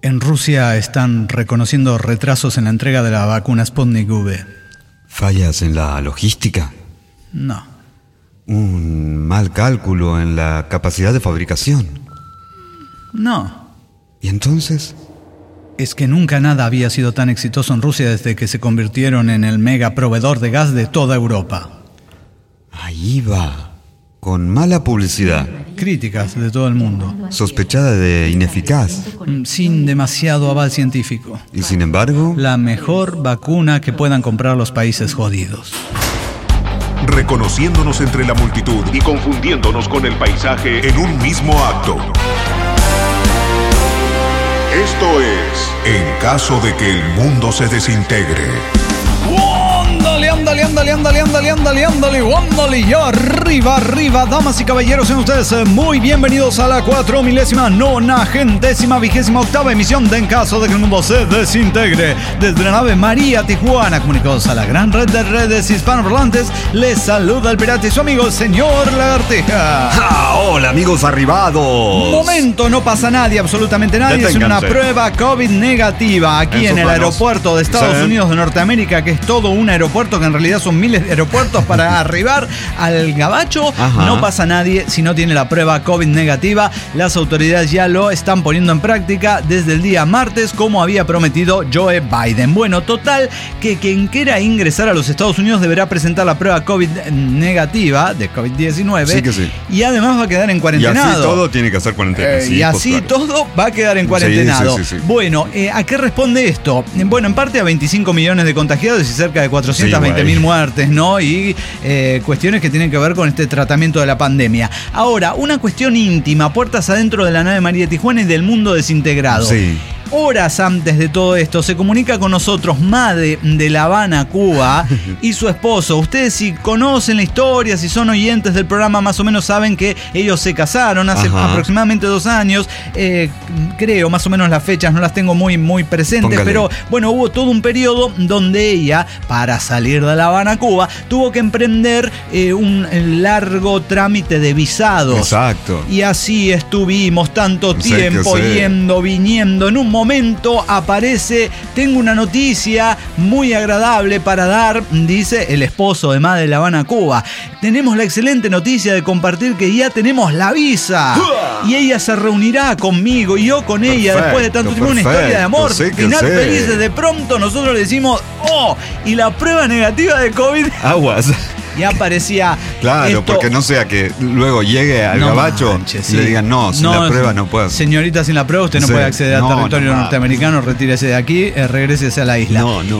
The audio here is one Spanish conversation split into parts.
En Rusia están reconociendo retrasos en la entrega de la vacuna Sputnik V. ¿Fallas en la logística? No. ¿Un mal cálculo en la capacidad de fabricación? No. ¿Y entonces? Es que nunca nada había sido tan exitoso en Rusia desde que se convirtieron en el mega proveedor de gas de toda Europa. Ahí va. Con mala publicidad. Críticas de todo el mundo. Sospechada de ineficaz. Sin demasiado aval científico. Y sin embargo... La mejor vacuna que puedan comprar los países jodidos. Reconociéndonos entre la multitud y confundiéndonos con el paisaje en un mismo acto. Esto es En caso de que el mundo se desintegre. Ándale, y arriba, damas y caballeros, sean ustedes muy bienvenidos a la 4.090.028ª emisión de En caso de que el mundo se desintegre. Desde la nave María Tijuana, comunicados a la gran red de redes hispanoparlantes, les saluda el pirata y su amigo el señor Lagartija. Hola, amigos arribados. Momento, no pasa nadie, absolutamente nadie. Es una prueba COVID negativa aquí en el aeropuerto de Estados Unidos de Norteamérica, que es todo un aeropuerto, que en realidad son miles de aeropuertos para arribar al gabacho. Ajá. No pasa nadie si no tiene la prueba COVID negativa. Las autoridades ya lo están poniendo en práctica desde el día martes, como había prometido Joe Biden. Bueno, total, que quien quiera ingresar a los Estados Unidos deberá presentar la prueba COVID negativa de COVID-19. Sí que sí. Y además va a quedar en cuarentenado. Y así todo tiene que hacer cuarentena. Sí, y así todo va a quedar en cuarentenado. Sí. Bueno, ¿a qué responde esto? Bueno, en parte a 25 millones de contagiados y cerca de 420.000 muertes, ¿no? Y cuestiones que tienen que ver con este tratamiento de la pandemia. Ahora, una cuestión íntima, puertas adentro de la nave María Tijuana y del mundo desintegrado. Sí. Horas antes de todo esto, se comunica con nosotros Made de La Habana, Cuba, y su esposo. Ustedes, si conocen la historia, si son oyentes del programa, más o menos saben que ellos se casaron hace aproximadamente 2 años. Creo, más o menos las fechas no las tengo muy presentes. Póngale. Pero bueno, hubo todo un periodo donde ella, para salir de La Habana, Cuba, tuvo que emprender un largo trámite de visados. Exacto. Y así estuvimos tanto tiempo, yendo, viniendo. En un momento aparece, tengo una noticia muy agradable para dar, dice el esposo de Made de La Habana, Cuba. Tenemos la excelente noticia de compartir que ya tenemos la visa. Y ella se reunirá conmigo y yo con ella. Perfecto, después de tanto tiempo, una historia de amor. Final felices. De pronto nosotros le decimos, y la prueba negativa de COVID. Aguas. Ya parecía. Claro, esto, porque no sea que luego llegue al gabacho y le digan, sin la prueba no puedo. Señorita, sin la prueba usted no puede acceder al territorio norteamericano, retírese de aquí, regrésese a la isla.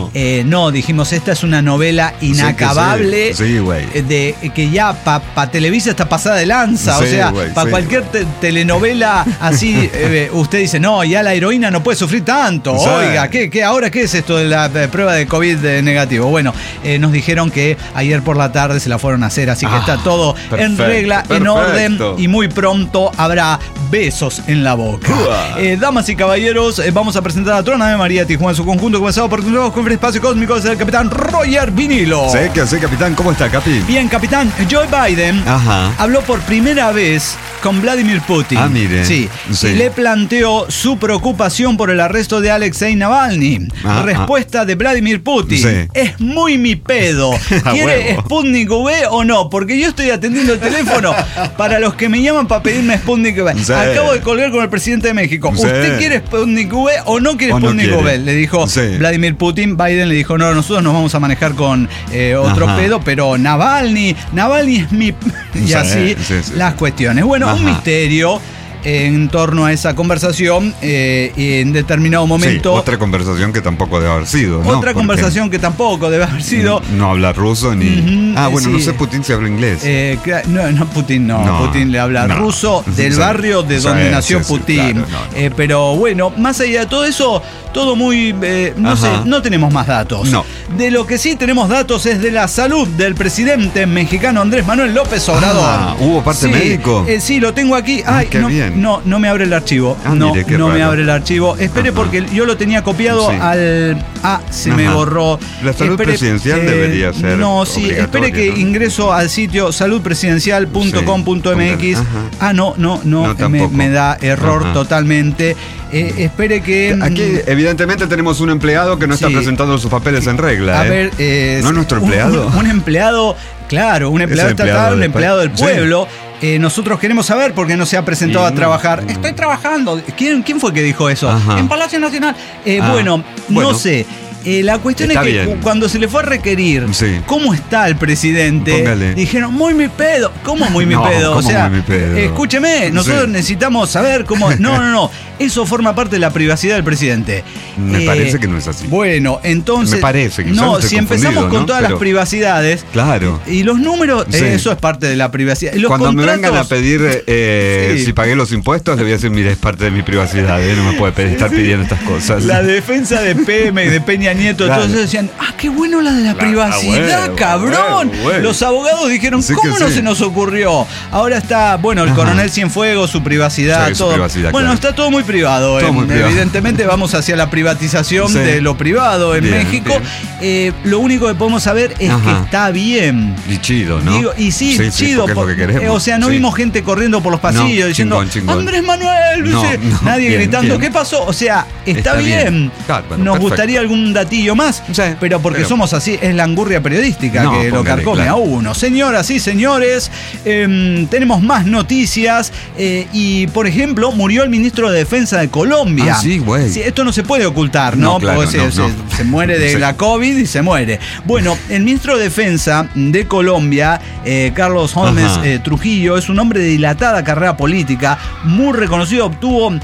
No, dijimos, esta es una novela inacabable. Sí, güey. De que ya para Televisa está pasada de lanza. O sea, para cualquier telenovela así, usted dice, no, ya la heroína no puede sufrir tanto. Sí. Oiga, ¿ahora qué es esto de la prueba de COVID negativo? Bueno, nos dijeron que ayer por la tarde se la fueron a hacer, así que está todo en regla, en orden, y muy pronto habrá besos en la boca. Damas y caballeros, vamos a presentar a toda la nave María Tijuana en su conjunto, comenzado por nuevos con el espacio cósmico desde el capitán Roger Vinilo. ¿Qué hace, capitán? ¿Cómo está, capi? Bien, capitán. Joe Biden habló por primera vez con Vladimir Putin. Mire. Sí. Le planteó su preocupación por el arresto de Alexei Navalny. Respuesta de Vladimir Putin. Es muy mi pedo. ¿Quiere Sputnik V o no? Porque yo estoy atendiendo el teléfono para los que me llaman para pedirme Sputnik V. Acabo de colgar con el presidente de México. ¿Usted quiere Sputnik V o no quiere Sputnik V? Le dijo Vladimir Putin. Biden le dijo, no, nosotros nos vamos a manejar con otro pedo, pero Navalny es mi... y así las cuestiones. Bueno, un misterio en torno a esa conversación, y en determinado momento... otra conversación que tampoco debe haber sido, ¿no? Otra conversación que tampoco debe haber sido... No habla ruso ni... no sé, Putin se habla inglés. Putin no. Putin le habla ruso del barrio de donde nació Putin. Claro, pero bueno, más allá de todo eso, todo muy... no tenemos más datos. No. De lo que sí tenemos datos es de la salud del presidente mexicano Andrés Manuel López Obrador. ¿Hubo parte médico? Sí, lo tengo aquí. Qué bien. No me abre el archivo. No me abre el archivo. Espere, porque yo lo tenía copiado al... me borró. La salud presidencial debería ser espere que ingreso al sitio saludpresidencial.com.mx. No, me da error totalmente. espere que... Aquí evidentemente tenemos un empleado que no está presentando sus papeles en regla. A ver, ¿no es nuestro empleado? Un empleado, claro, un empleado estatal, un empleado del pueblo. Sí. Nosotros queremos saber por qué no se ha presentado a trabajar. Estoy trabajando. ¿Quién fue que dijo eso? Ajá. En Palacio Nacional. Bueno, no sé. La cuestión está es que bien. Cuando se le fue a requerir cómo está el presidente, dijeron, muy mi pedo. ¿Cómo muy mi pedo? O sea, escúcheme, nosotros necesitamos saber cómo... No. Eso forma parte de la privacidad del presidente. Me parece que no es así. Bueno, entonces... Me parece que no, si empezamos con todas las privacidades... Claro. Y los números, eso es parte de la privacidad. Los cuando me vengan a pedir si pagué los impuestos, le voy a decir, mire, es parte de mi privacidad. No me puede estar pidiendo estas cosas. La defensa de PM y de Peña Nieto, entonces decían, qué bueno la de la privacidad, cabrón. Bueno. Los abogados dijeron, ¿cómo no se nos ocurrió? Ahora está, el coronel Cienfuegos, su privacidad, todo. Su privacidad, está todo muy privado. Evidentemente vamos hacia la privatización de lo privado en México. Lo único que podemos saber es que está bien. Y chido, ¿no? Chido. Es lo que queremos. O sea, no vimos gente corriendo por los pasillos diciendo, chingón. Andrés Manuel, nadie bien, gritando, ¿qué pasó? O sea, está bien. Claro, nos gustaría algún datillo más, pero porque somos así, es la angurria periodística que lo carcome a uno. Señoras y señores, tenemos más noticias y, por ejemplo, murió el ministro de Defensa de Colombia. Esto no se puede ocultar, ¿no? Porque se muere de la COVID y se muere. Bueno, el ministro de Defensa de Colombia, Carlos Holmes Trujillo, es un hombre de dilatada carrera política, muy reconocido, obtuvo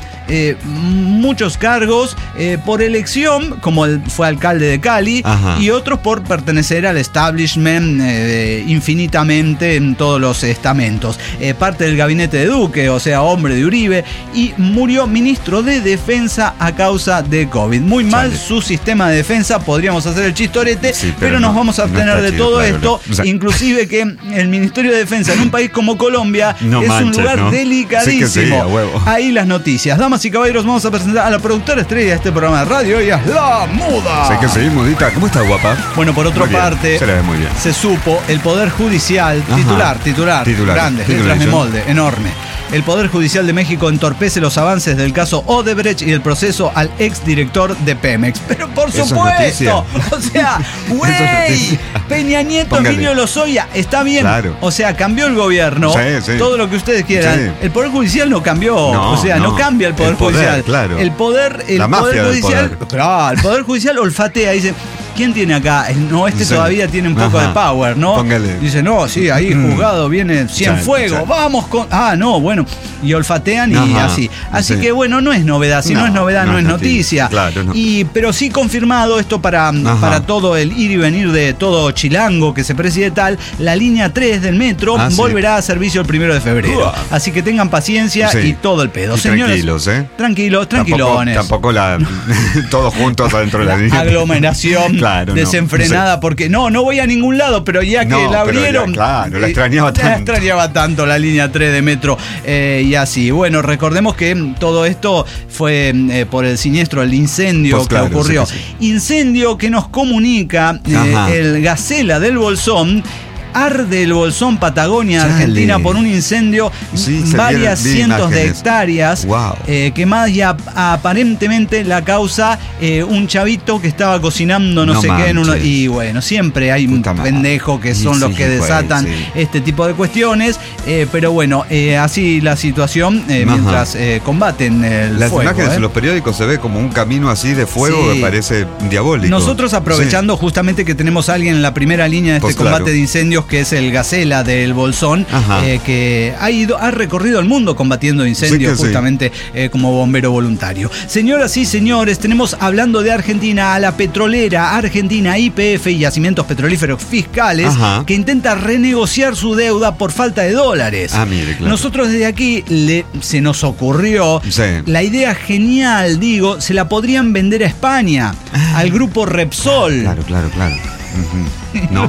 muchos cargos por elección, como fue alcalde de Cali, y otros por pertenecer al establishment infinitamente en todos los estamentos. Parte del gabinete de Duque, o sea, hombre de Uribe, y murió ministro de Defensa a causa de COVID. Muy mal su sistema de defensa, podríamos hacer el chistorete, pero nos vamos a abstener de todo esto, inclusive que el Ministerio de Defensa en un país como Colombia es un lugar delicadísimo. Ahí las noticias. Damas y caballeros, vamos a presentar a la productora estrella de este programa de radio. Ella es La Muda. Sé que seguimos, Mudita. ¿Cómo estás, guapa? Bueno, por otra parte, se le ve muy bien. Se supo, el Poder Judicial, titular, grandes, letras de molde, enorme. El Poder Judicial de México entorpece los avances del caso Odebrecht y el proceso al exdirector de Pemex. Pero por supuesto, o sea, güey, Peña Nieto, Emilio Lozoya, está bien. Claro. O sea, cambió el gobierno, todo lo que ustedes quieran. El Poder Judicial no cambió, no cambia el Poder Judicial. Claro. El Poder Judicial, el Poder Judicial olfatea y dice, ¿quién tiene acá? No, todavía tiene un poco de power, ¿no? Póngale. Dice, ahí juzgado viene Cienfuegos, vamos con... y olfatean y así. Así que no es novedad. Si no es novedad, no es noticia. Claro, no. Pero sí confirmado esto para todo el ir y venir de todo Chilango que se preside tal, la línea 3 del metro volverá a servicio el 1 de febrero. Así que tengan paciencia y todo el pedo. Y señores, tranquilos, tranquilones. Tampoco todos juntos adentro de la línea. Aglomeración desenfrenada, porque no voy a ningún lado, pero ya que la abrieron, la extrañaba tanto. La extrañaba tanto la línea 3 de metro, y así. Bueno, recordemos que todo esto fue por el siniestro, el incendio que ocurrió. Incendio que nos comunica el Gacela del Bolsón. Arde el Bolsón, Patagonia, Argentina, por un incendio, varias cientos de hectáreas, que más ya aparentemente la causa un chavito que estaba cocinando no sé qué en uno, y siempre hay un pendejo que son los que desatan este tipo de cuestiones, pero así la situación mientras combaten el Las fuego. Imágenes en los periódicos se ve como un camino así de fuego que parece diabólico. Nosotros aprovechando justamente que tenemos a alguien en la primera línea de este combate de incendios, que es el Gacela del Bolsón, que ha recorrido el mundo combatiendo incendios justamente como bombero voluntario. Señoras y señores, tenemos, hablando de Argentina, a la petrolera argentina YPF y Yacimientos Petrolíferos Fiscales, que intenta renegociar su deuda por falta de dólares. Nosotros desde aquí se nos ocurrió la idea genial, se la podrían vender a España, al grupo Repsol. Claro. ¿No?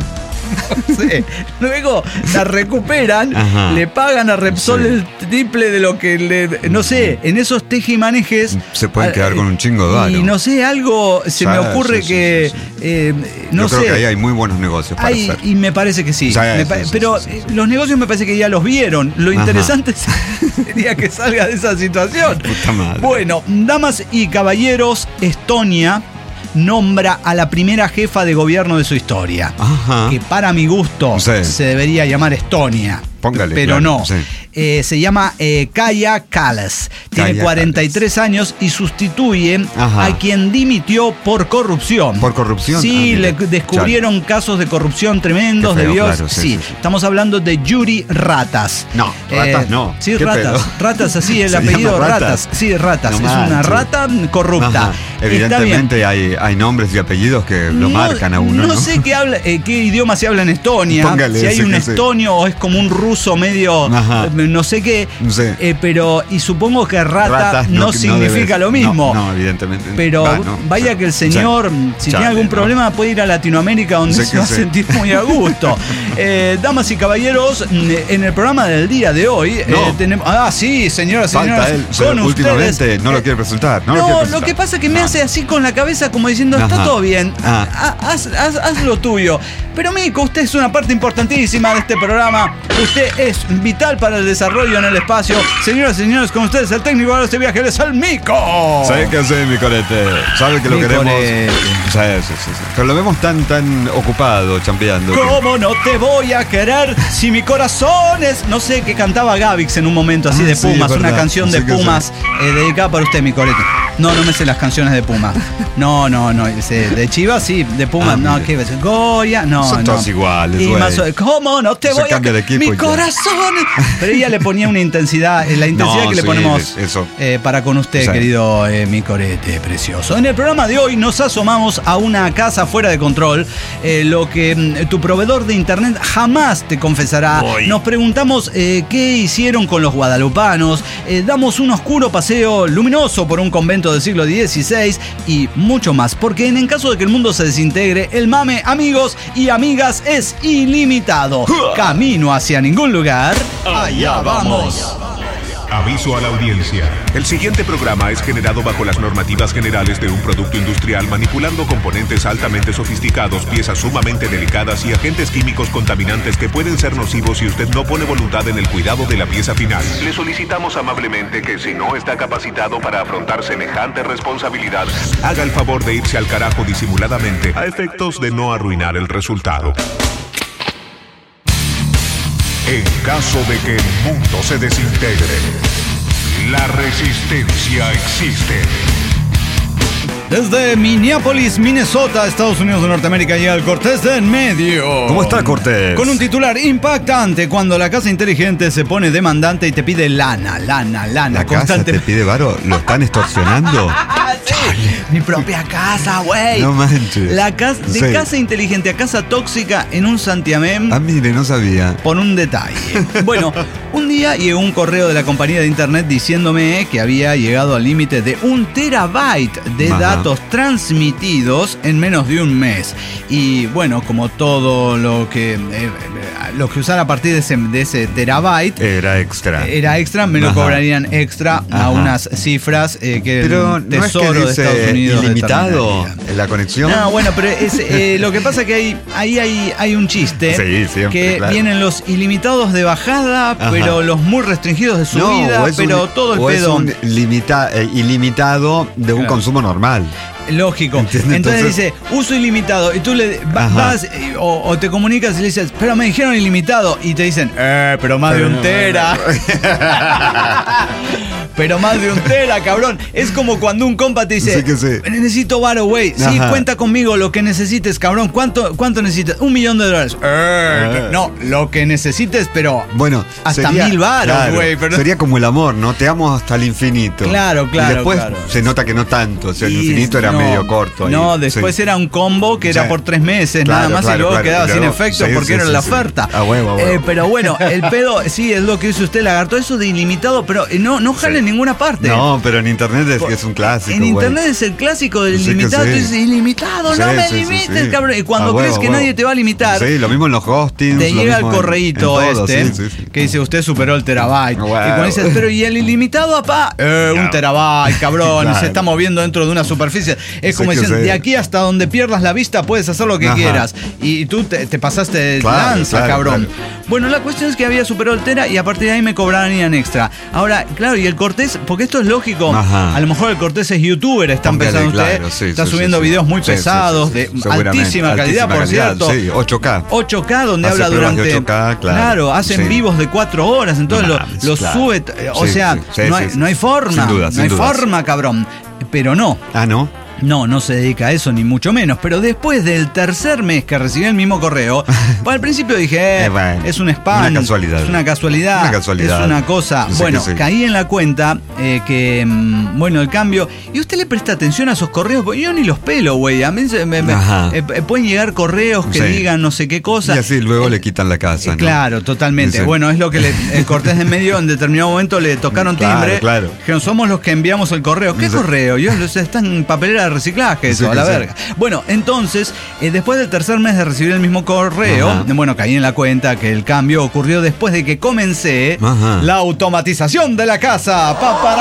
No sé. Luego la recuperan, le pagan a Repsol el triple de lo que no sé, en esos tejimanejes se pueden quedar con un chingo de varo. Y no sé, algo se me ocurre que no Yo sé. creo que ahí hay muy buenos negocios para hacer. Y me parece que sí. Pero los negocios me parece que ya los vieron. Lo interesante sería que salga de esa situación. Puta madre. Bueno, damas y caballeros, Estonia nombra a la primera jefa de gobierno de su historia. Que para mi gusto se debería llamar Estonia. Póngale, pero claro, no. Sí. Se llama Kaja Kallas. Tiene 43 años y sustituye a quien dimitió por corrupción. ¿Por corrupción? Sí, le descubrieron casos de corrupción tremendos. Qué feo, debió, claro, sí. Estamos hablando de Yuri Ratas. No, Ratas no. Sí, ¿Qué Ratas. pedo? Ratas, así el ¿Se apellido llama Ratas. Sí, Ratas. No es una rata corrupta. Evidentemente hay nombres y apellidos que lo marcan a uno. No sé qué idioma se habla en Estonia. Póngale, si hay un estonio o es como un ruso medio no sé qué. Pero y supongo que rata no significa lo mismo. No, evidentemente. Pero vaya que el señor, si tiene algún problema, puede ir a Latinoamérica donde se va a sentir muy a gusto. Damas y caballeros, en el programa del día de hoy tenemos. Sí, señoras y señores. Con últimamente no lo quiere presentar. No, lo que pasa es que me hace así con la cabeza como diciendo, está todo bien, haz lo tuyo. Pero Mico, usted es una parte importantísima de este programa. Usted es vital para el desarrollo en el espacio. Señoras y señores, con ustedes el técnico de este viaje es el Mico. ¿Sabe qué hace, Micorete? ¿Sabe que lo queremos? Sí. Pero lo vemos tan ocupado, champeando. ¿Cómo no te voy a querer si mi corazón es...? No sé, que cantaba Gavix en un momento así de Pumas, una canción de Pumas dedicada para usted, Micorete. No me sé las canciones de Pumas. No. De Chivas sí, de Pumas no. ¿Qué ves? Goya, no. Son todos iguales, güey. ¿Cómo no te voy a querer? Mi corazón. Pero ella le ponía una intensidad, la intensidad que le ponemos para con usted, querido Micorete precioso. En el programa de hoy nos asomamos a una casa fuera de control, lo que tu proveedor de internet jamás te confesará. Nos preguntamos qué hicieron con los guadalupanos, damos un oscuro paseo luminoso por un convento del siglo XVI y mucho más, porque en caso de que el mundo se desintegre, el mame, amigos y amigas, es ilimitado. Camino hacia ningún lugar. Allá vamos. Aviso a la audiencia. El siguiente programa es generado bajo las normativas generales de un producto industrial, manipulando componentes altamente sofisticados, piezas sumamente delicadas y agentes químicos contaminantes que pueden ser nocivos si usted no pone voluntad en el cuidado de la pieza final. Le solicitamos amablemente que, si no está capacitado para afrontar semejante responsabilidad, haga el favor de irse al carajo disimuladamente, a efectos de no arruinar el resultado. En caso de que el mundo se desintegre, la resistencia existe. Desde Minneapolis, Minnesota, Estados Unidos de Norteamérica, llega el Cortés de En Medio. ¿Cómo está, Cortés? Con un titular impactante: cuando la casa inteligente se pone demandante y te pide lana. ¿La casa te pide varo? ¿Lo están extorsionando? Sí, mi propia casa, güey. No manches. De casa inteligente a casa tóxica en un santiamén. Mire, no sabía. Por un detalle. Bueno, un día llegó un correo de la compañía de internet diciéndome que había llegado al límite de 1 terabyte de datos transmitidos en menos de un mes. Y bueno, como todo lo que usara a partir de ese terabyte era extra, me lo cobrarían extra a unas cifras que pero el tesoro no es que de Estados Unidos ilimitado la conexión. No, bueno, pero lo que pasa es que ahí hay un chiste. Sí, siempre, que claro. Vienen los ilimitados de bajada, pero los muy restringidos de subida, pero todo el pedo. Es un ilimitado de un consumo normal. Lógico. Entonces dice, uso ilimitado. Y tú le vas o te comunicas y le dices, pero me dijeron ilimitado. Y te dicen, pero más de 1 tera. Pero más de 1 tera, cabrón. Es como cuando un compa te dice, necesito varo, güey. Sí, cuenta conmigo, lo que necesites, cabrón. ¿Cuánto necesitas? $1,000,000. No, lo que necesites, pero bueno, hasta 1,000 varos, güey. Claro, sería como el amor, ¿no? Te amo hasta el infinito. Claro. Y después se nota que no tanto. O sea, el infinito era medio corto. No, después era un combo que era por 3 meses, nada más, y luego quedaba sin efecto porque era la oferta. A huevo. Pero bueno, el pedo, sí, es lo que dice usted, lagarto, eso de ilimitado, pero no jalen ninguna parte. No, pero en internet es un clásico. En internet es el clásico del ilimitado. Tú dices, ilimitado, no me limites, cabrón. Y cuando crees que nadie te va a limitar. Sí, lo mismo en los hostings. Te llega el correíto que dice, usted superó el terabyte. Y cuando dices, pero ¿y el ilimitado, apá? Un terabyte, cabrón. Claro. Se está moviendo dentro de una superficie. Es como diciendo, de aquí hasta donde pierdas la vista puedes hacer lo que quieras. Y tú te pasaste de lanza, cabrón. Bueno, la cuestión es que había superado el tera y a partir de ahí me cobrarían extra. Ahora, claro, y el Cortés, porque esto es lógico, a lo mejor el Cortés es youtuber, están pensando ustedes, está subiendo videos muy pesados, de altísima calidad, por cierto. Sí, 8K. 8K, donde hace habla durante... 8K, claro, hacen vivos de 4 horas, entonces los sube, o sea, no hay forma, no hay forma, cabrón. Pero no. Ah, ¿no? No se dedica a eso, ni mucho menos. Pero después del tercer mes que recibí el mismo correo, pues al principio dije, es un spam. Una casualidad. Es una casualidad. Es una cosa. Bueno, caí en la cuenta que, el cambio. Y usted le presta atención a esos correos, porque yo ni los pelo, güey. A mí pueden llegar correos que digan no sé qué cosa. Y así luego le quitan la casa, ¿no? Claro, totalmente. Bueno, es lo que el Cortés de medio en determinado momento le tocaron timbre. Claro. Que somos los que enviamos el correo. ¿Qué correo? Están en papelera de reciclaje, eso, a la verga. Bueno, entonces, después del tercer mes de recibir el mismo correo, caí en la cuenta que el cambio ocurrió después de que comencé la automatización de la casa.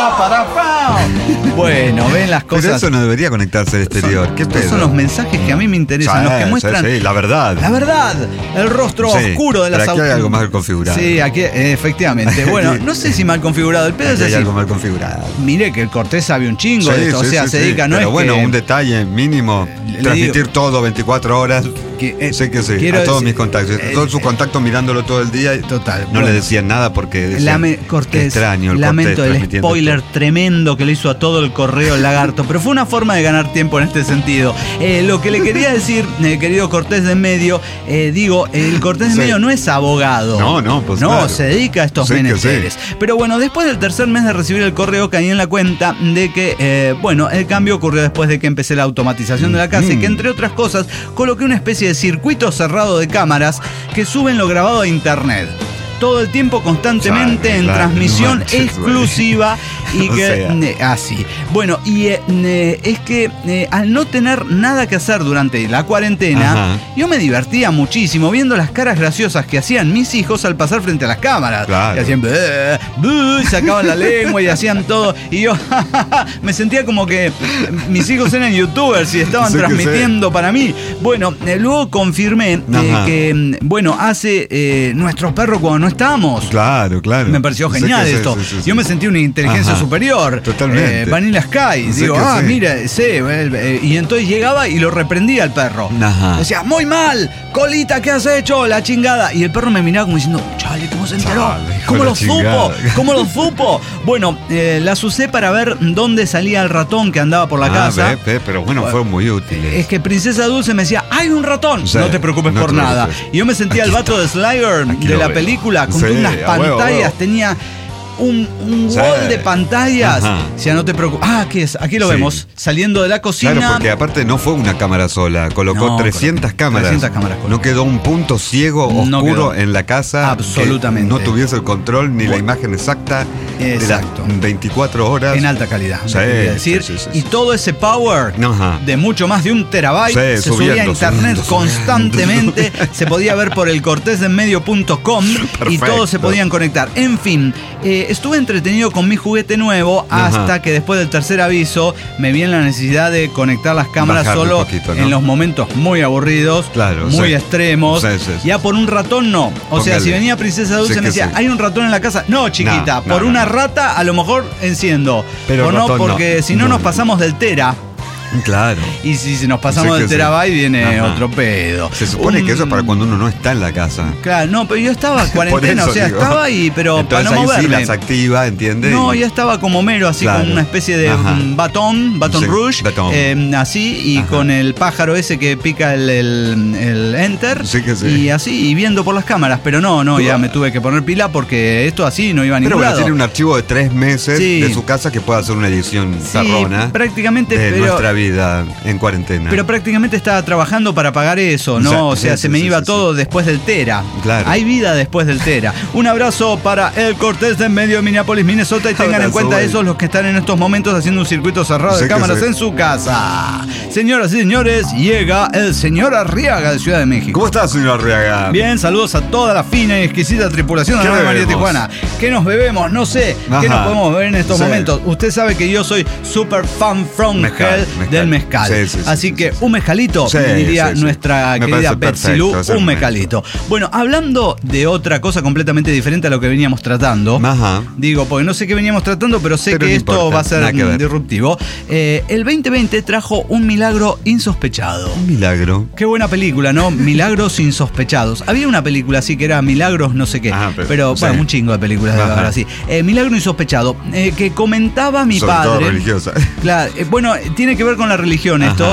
Bueno, ven las cosas. Pero eso no debería conectarse al exterior. ¿Qué pedo? Son los mensajes que a mí me interesan, los que muestran la verdad. La verdad, el rostro oscuro de las autos. Aquí hay algo mal configurado. Sí, aquí, efectivamente. Bueno, no sé si mal configurado. El pedo es así. Hay algo mal configurado. Mire que el Cortés sabe un chingo de esto. Se dedica, no pero es bueno, que... un detalle mínimo, transmitir todo 24 horas. A todos mis contactos. Todos sus contactos mirándolo todo el día. Total. No le decían nada porque decían, Cortés, extraño el lamento Cortés, el spoiler tremendo que le hizo a todo el correo el lagarto, pero fue una forma de ganar tiempo en este sentido. Lo que le quería decir, querido Cortés de medio, el Cortés de medio no es abogado. No, pues claro. Se dedica a estos menesteres. Pero bueno, después del tercer mes de recibir el correo caí en la cuenta de que, el cambio ocurrió después de que empecé la automatización de la casa y que, entre otras cosas, coloqué una especie de circuito cerrado de cámaras que suben lo grabado a internet. Todo el tiempo, constantemente, en transmisión exclusiva y que así. Bueno, y es que al no tener nada que hacer durante la cuarentena, yo me divertía muchísimo viendo las caras graciosas que hacían mis hijos al pasar frente a las cámaras. Claro. Que hacían sacaban la lengua y hacían todo. Y yo me sentía como que mis hijos eran youtubers y estaban transmitiendo para mí. Bueno, luego confirmé que, hace nuestros perros cuando no estábamos. Claro. Me pareció genial esto. Yo me sentí una inteligencia superior. Totalmente. Vanilla Sky. Mira, y entonces llegaba y lo reprendía al perro. Decía, muy mal, colita, ¿qué has hecho? La chingada. Y el perro me miraba como diciendo, chale, ¿cómo se enteró? ¿Cómo lo supo? ¿Cómo lo supo? Bueno, las usé para ver dónde salía el ratón que andaba por la casa. Pero fue muy útil. Es que Princesa Dulce me decía, hay un ratón. No te preocupes por nada. Y yo me sentía el vato de Slider de la película, con unas pantallas, tenía un wall de pantallas. O sea, no te preocupes. ¿Qué es? Aquí lo vemos, saliendo de la cocina. Claro, porque aparte no fue una cámara sola, colocó 300 cámaras. 300 cámaras. No quedó un punto ciego, oscuro en la casa. Absolutamente. No tuviese el control ni la imagen exacta de las 24 horas. En alta calidad, decir. Y todo ese power de mucho más de 1 terabyte se subía a internet constantemente. Se podía ver por el cortesenmedio.com y todos se podían conectar. En fin, estuve entretenido con mi juguete nuevo hasta que después del tercer aviso me vi en la necesidad de conectar las cámaras solo en los momentos muy aburridos, muy extremos. Ya por un ratón no. O sea, si venía Princesa Dulce me decía, ¿hay un ratón en la casa? No, chiquita, por una rata a lo mejor enciendo. Pero no, porque si no nos pasamos del tera. Claro. Y si nos pasamos del terabyte viene otro pedo. Se supone que eso es para cuando uno no está en la casa. Claro, no, pero yo estaba en cuarentena, estaba ahí, pero entonces, para no moverme. Sí las activa, ¿entiendes? No, ya estaba como mero, así con una especie de batón rouge, así, y con el pájaro ese que pica el enter, y así, y viendo por las cámaras, pero no, ya me tuve que poner pila porque esto así no iba a ningún lado. Tiene un archivo de 3 meses de su casa que puede hacer una edición zarrona. Prácticamente, de nuestra vida. vida en cuarentena. Pero prácticamente estaba trabajando para pagar eso, ¿no? O sea, se me iba todo después del Tera. Claro. Hay vida después del Tera. Un abrazo para el Cortés de en medio de Minneapolis, Minnesota, y tengan en cuenta esos los que están en estos momentos haciendo un circuito cerrado de cámaras en su casa. Señoras y señores, llega el señor Arriaga de Ciudad de México. ¿Cómo estás, señor Arriaga? Bien, saludos a toda la fina y exquisita tripulación de la María Tijuana. ¿Qué nos bebemos? No sé. ¿Qué nos podemos beber en estos momentos? Usted sabe que yo soy super fan from hell del mezcal. Así que un mezcalito, diría nuestra querida Betsy Lu, un mezcalito. Bueno, hablando de otra cosa completamente diferente a lo que veníamos tratando, digo, porque no sé qué veníamos tratando, pero sé que esto va a ser disruptivo. El 2020 trajo un milagro insospechado. Un milagro. Qué buena película, ¿no? Milagros insospechados. Había una película así que era Milagros no sé qué, pero bueno, un chingo de películas de ahora sí. Milagro insospechado, que comentaba mi sobre padre. Todo religiosa. Claro, bueno, tiene que ver con la religión esto.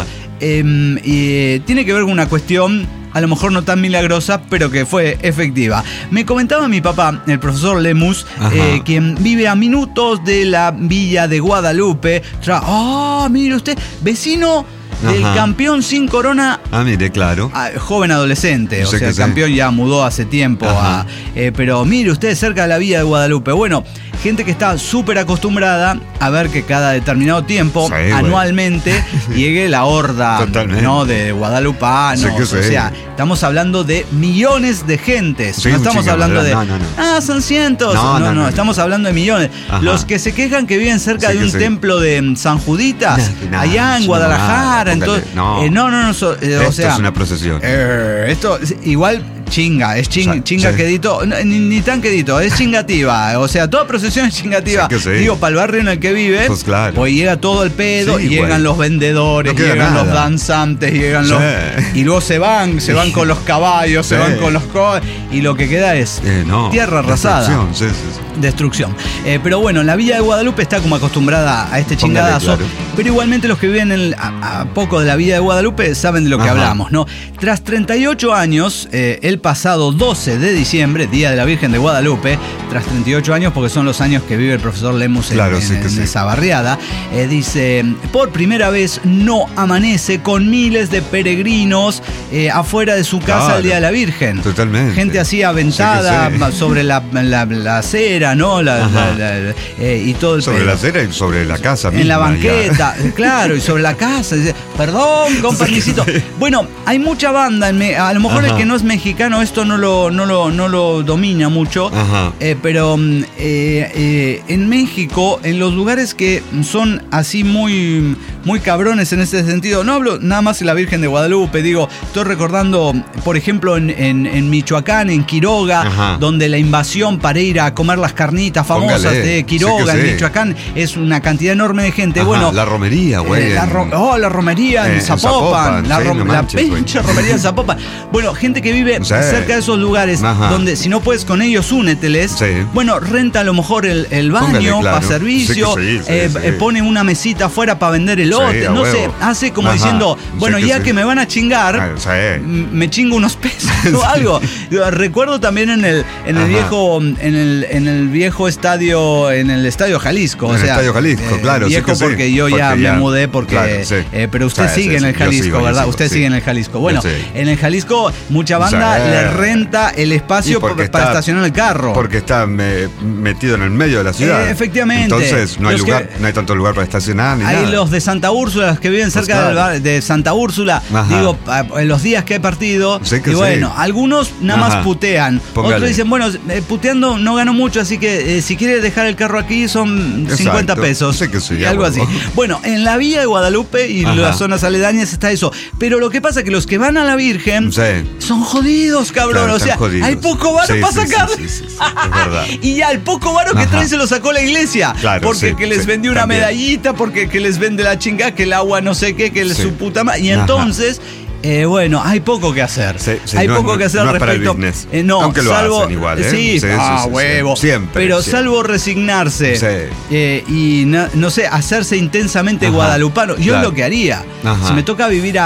Y tiene que ver con una cuestión a lo mejor no tan milagrosa, pero que fue efectiva. Me comentaba mi papá, el profesor Lemus, quien vive a minutos de la villa de Guadalupe. Mire usted, vecino del campeón sin corona. Mire, claro. Joven adolescente, o sea, el campeón ya mudó hace tiempo. Pero mire usted, cerca de la villa de Guadalupe. Bueno, gente que está súper acostumbrada a ver que cada determinado tiempo, anualmente, llegue la horda, ¿no? De guadalupanos. O sea, estamos hablando de millones de gentes. No estamos hablando de... son cientos. No, estamos hablando de millones. Los que se quejan que viven cerca de un templo de San Juditas, allá en Guadalajara. Entonces, o sea, esto es una procesión. Esto igual chinga, es chinga quedito, ni tan quedito, es chingativa. O sea, toda procesión es chingativa. Digo, para el barrio en el que vive, pues llega todo el pedo, y llegan los vendedores, llegan los danzantes, llegan los. Y luego se van con los caballos, se van con los y lo que queda es tierra arrasada. Destrucción. Pero bueno, la villa de Guadalupe está como acostumbrada a este chingadazo. Pero igualmente los que viven a poco de la villa de Guadalupe saben de lo que hablamos, ¿no? Tras 38 años, el pasado 12 de diciembre, Día de la Virgen de Guadalupe, tras 38 años, porque son los años que vive el profesor Lemus en esa barriada, dice, por primera vez no amanece con miles de peregrinos afuera de su casa el Día de la Virgen. Totalmente. Gente así aventada sobre la acera, ¿no? Y todo el sobre pedo. La acera y sobre la casa misma. En la banqueta, claro, y sobre la casa. Dice, perdón, con permisito. Bueno, hay mucha banda, a lo mejor el que no es mexicano esto no lo domina mucho, pero en México, en los lugares que son así muy, muy cabrones en ese sentido, no hablo nada más de la Virgen de Guadalupe, digo, estoy recordando, por ejemplo, en Michoacán, en Quiroga, donde la invasión para ir a comer las carnitas famosas de Quiroga, en Michoacán, es una cantidad enorme de gente. Bueno, la romería, güey. La romería en Zapopan. La pinche romería en Zapopan. Bueno, gente que vive cerca de esos lugares, donde si no puedes con ellos, úneteles. Bueno, renta a lo mejor el baño para servicio, pone una mesita afuera para vender elote, no sé, hace como diciendo, bueno, ya que me van a chingar, me chingo unos pesos o algo. Recuerdo también en el viejo estadio, en el Estadio Jalisco. En el Estadio Jalisco, claro. Viejo porque yo ya me mudé, pero usted sigue en el Jalisco, ¿verdad? Usted sigue en el Jalisco. Bueno, en el Jalisco mucha banda le renta el espacio para estacionar el carro. Porque está metido en el medio de la ciudad. Efectivamente. Entonces no hay tanto lugar para estacionar ni nada. Hay los de Santa Úrsula, los que viven cerca de Santa Úrsula, digo, en los días que hay partido, y bueno, algunos nada más putean. Otros dicen, bueno, puteando no gano mucho, así que si quiere dejar el carro aquí son 50 pesos. Algo así. Bueno, en la villa de Guadalupe y las zonas aledañas está eso. Pero lo que pasa es que los que van a la Virgen son jodidos, cabrón. O sea, hay poco varo para sacar. Es verdad. Y ya el poco varo que traen se lo sacó la iglesia. Porque que les vendió una medallita, porque que les vende la chinga, que el agua no sé qué, que su puta madre. Y entonces Bueno, hay poco que hacer. Hay poco que hacer no respecto. Es para el business. No, aunque salvo, lo hacen igual, ¿eh? Sí, huevo. Siempre. Pero siempre. salvo resignarse y no sé, hacerse intensamente guadalupano. Yo es lo que haría. Si me toca vivir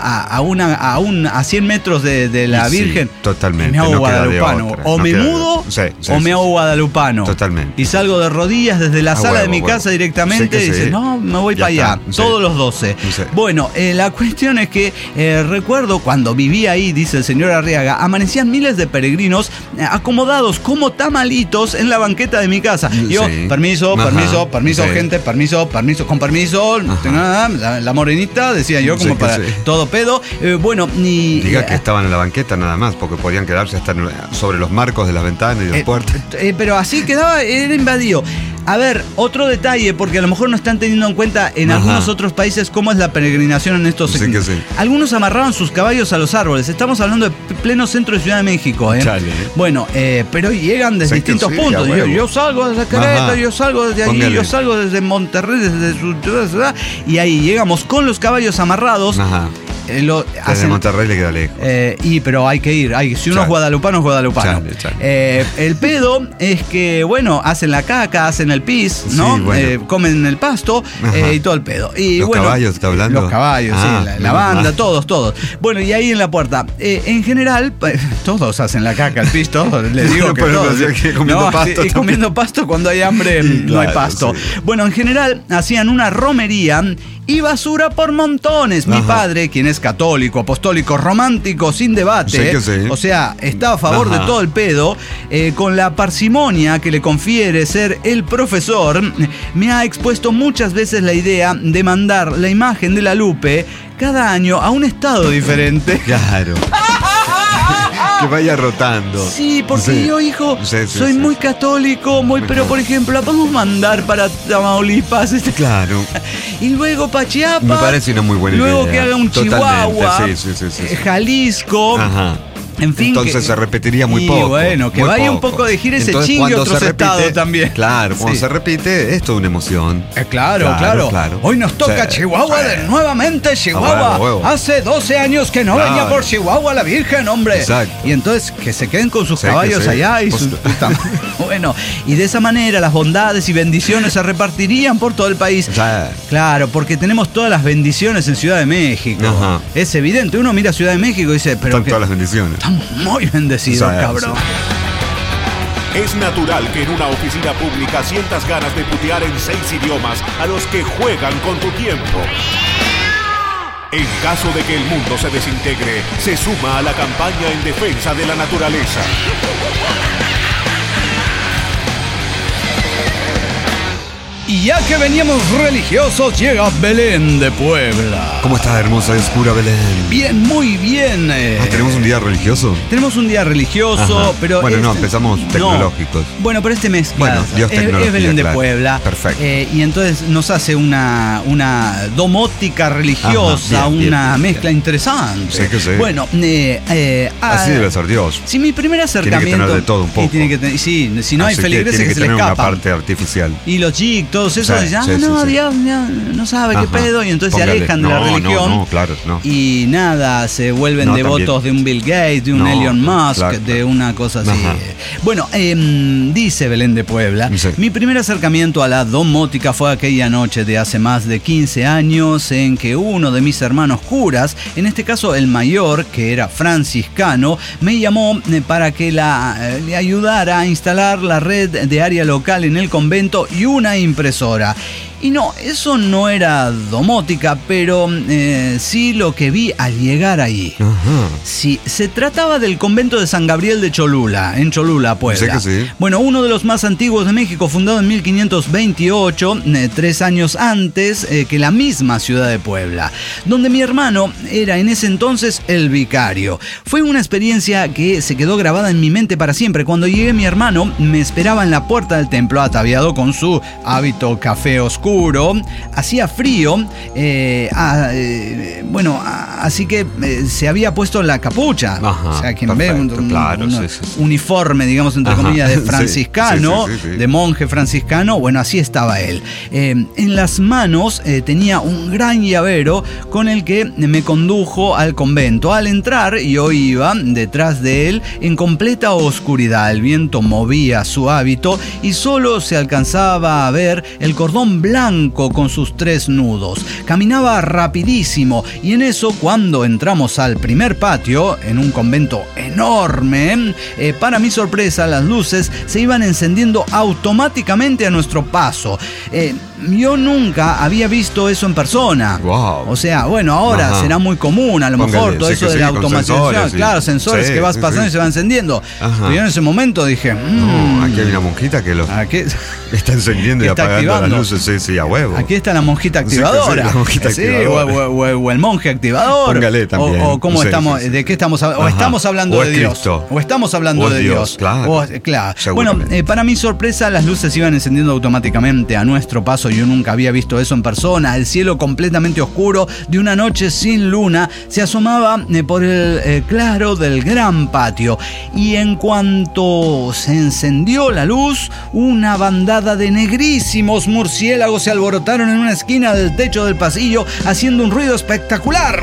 a 100 metros de la Virgen, totalmente. me hago guadalupano. O me mudo o me hago guadalupano. Totalmente. Y salgo de rodillas desde la sala de mi casa directamente y dice, no, me voy para allá. Todos los 12. Bueno, la cuestión es que recuerdo cuando vivía ahí, dice el señor Arriaga, amanecían miles de peregrinos acomodados como tamalitos en la banqueta de mi casa. Y yo, permiso, gente, permiso, con permiso, la morenita, decía yo, como para todo pedo. Bueno, ni... Diga que estaban en la banqueta nada más, porque podían quedarse hasta sobre los marcos de las ventanas y las puertas. Pero así quedaba, era invadido. A ver, otro detalle, porque a lo mejor no están teniendo en cuenta en algunos otros países cómo es la peregrinación en estos sectores. Algunos amarraban sus caballos a los árboles. Estamos hablando de pleno centro de Ciudad de México. Chale. Bueno, pero llegan desde distintos puntos. Yo salgo desde Querétaro, yo salgo desde allí, yo salgo desde Monterrey, desde su ciudad. Y ahí llegamos con los caballos amarrados. Desde Monterrey le queda lejos. Pero hay que ir. Si uno es guadalupano, es guadalupano. El pedo es que, bueno, hacen la caca, hacen el pis, ¿no? Comen el pasto y todo el pedo. Y, ¿Los caballos está hablando? Los caballos, la banda, todos. Bueno, y ahí en la puerta. En general, todos hacen la caca, el pis, todos. Les digo que todos. Y comiendo pasto cuando hay hambre, no hay pasto. Bueno, en general, hacían una romería y basura por montones. Mi padre, quien es católico, apostólico, romántico, sin debate, o sea, está a favor de todo el pedo, con la parsimonia que le confiere ser el profesor, me ha expuesto muchas veces la idea de mandar la imagen de la Lupe cada año a un estado diferente. Claro. Que vaya rotando. Sí, porque yo, hijo, soy muy católico, pero por ejemplo, la podemos mandar para Tamaulipas. Claro. Y luego para Chiapas. Me parece una muy buena idea. Luego que haga un Chihuahua. Jalisco. En fin. Entonces se repetiría muy poco. Bueno, que vaya un poco de gira y se chingue otros estados también. Claro, cuando se repite, es toda una emoción. Claro. Hoy nos toca Chihuahua nuevamente, Chihuahua. Hace 12 años que no venía por Chihuahua la Virgen, hombre. Exacto. Y entonces que se queden con sus caballos allá y sus puta. Bueno, y de esa manera las bondades y bendiciones se repartirían por todo el país. Claro, porque tenemos todas las bendiciones en Ciudad de México. Es evidente, uno mira Ciudad de México y dice, pero están todas las bendiciones. Estamos muy bendecidos, cabrón. Es natural que en una oficina pública sientas ganas de putear en 6 idiomas a los que juegan con tu tiempo. En caso de que el mundo se desintegre, se suma a la campaña en defensa de la naturaleza. Y ya que veníamos religiosos, llega Belén de Puebla. ¿Cómo estás, hermosa y oscura Belén? Bien, muy bien. ¿Tenemos un día religioso? Tenemos un día religioso, pero... Bueno, empezamos tecnológicos. Bueno, pero este mes, bueno, Dios tecnología, es Belén de Puebla. Perfecto. Y entonces nos hace una domótica religiosa, una mezcla interesante. Sí que sí. Bueno, así debe ser Dios. Si mi primer acercamiento... Tiene que tener de todo un poco. Sí, si no hay feligreses que se le escapan. Una parte artificial. Y los chicos, todos esos, Dios no sabe qué pedo, y entonces se alejan de la religión. No. Y nada, se vuelven devotos de un Bill Gates, de un Elon Musk, de una cosa así. Bueno, dice Belén de Puebla, mi primer acercamiento a la domótica fue aquella noche de hace más de 15 años en que uno de mis hermanos curas, en este caso el mayor, que era franciscano, me llamó para que le ayudara a instalar la red de área local en el convento y una impresora. Y no, eso no era domótica, pero sí lo que vi al llegar ahí. Sí, se trataba del convento de San Gabriel de Cholula, en Cholula, Puebla. Sí que sí. Bueno, uno de los más antiguos de México, fundado en 1528, 3 años antes que la misma ciudad de Puebla, donde mi hermano era en ese entonces el vicario. Fue una experiencia que se quedó grabada en mi mente para siempre. Cuando llegué, mi hermano me esperaba en la puerta del templo, ataviado con su hábito café oscuro oscuro, hacía frío, así que se había puesto la capucha. Ajá, o sea, quien ve un uniforme, digamos, entre comillas, de franciscano, de monje franciscano, bueno, así estaba él. En las manos tenía un gran llavero con el que me condujo al convento. Al entrar, yo iba detrás de él en completa oscuridad. El viento movía su hábito y solo se alcanzaba a ver el cordón blanco con sus 3 nudos. Caminaba rapidísimo y en eso, cuando entramos al primer patio, en un convento enorme, para mi sorpresa, las luces se iban encendiendo automáticamente a nuestro paso. Yo nunca había visto eso en persona. Wow. O sea, bueno, ahora será muy común, a lo mejor, todo eso de la automatización. Claro, sensores que vas pasando y se van encendiendo. Pero yo en ese momento dije, no, aquí hay una monjita que está encendiendo y apagando las luces, sí, a huevo. Aquí está la monjita activadora. La monjita activadora. O el monje activador. Póngale también. O cómo estamos, de qué estamos hablando. O estamos hablando de Dios. O estamos hablando de Dios. Claro. Bueno, para mi sorpresa, las luces iban encendiendo automáticamente a nuestro paso. Yo nunca había visto eso en persona. El cielo completamente oscuro de una noche sin luna se asomaba por el claro del gran patio. Y en cuanto se encendió la luz, una bandada de negrísimos murciélagos se alborotaron en una esquina del techo del pasillo, haciendo un ruido espectacular.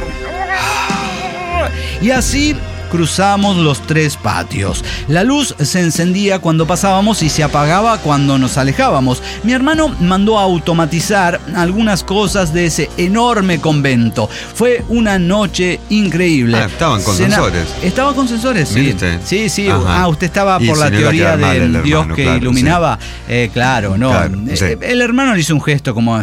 Y así cruzamos los 3 patios. La luz se encendía cuando pasábamos y se apagaba cuando nos alejábamos. Mi hermano mandó a automatizar algunas cosas de ese enorme convento. Fue una noche increíble. Estaban con sensores. Estaba con sensores, sí. Sí. Usted estaba por la teoría del Dios que iluminaba. Claro, no. Claro, el hermano le hizo un gesto como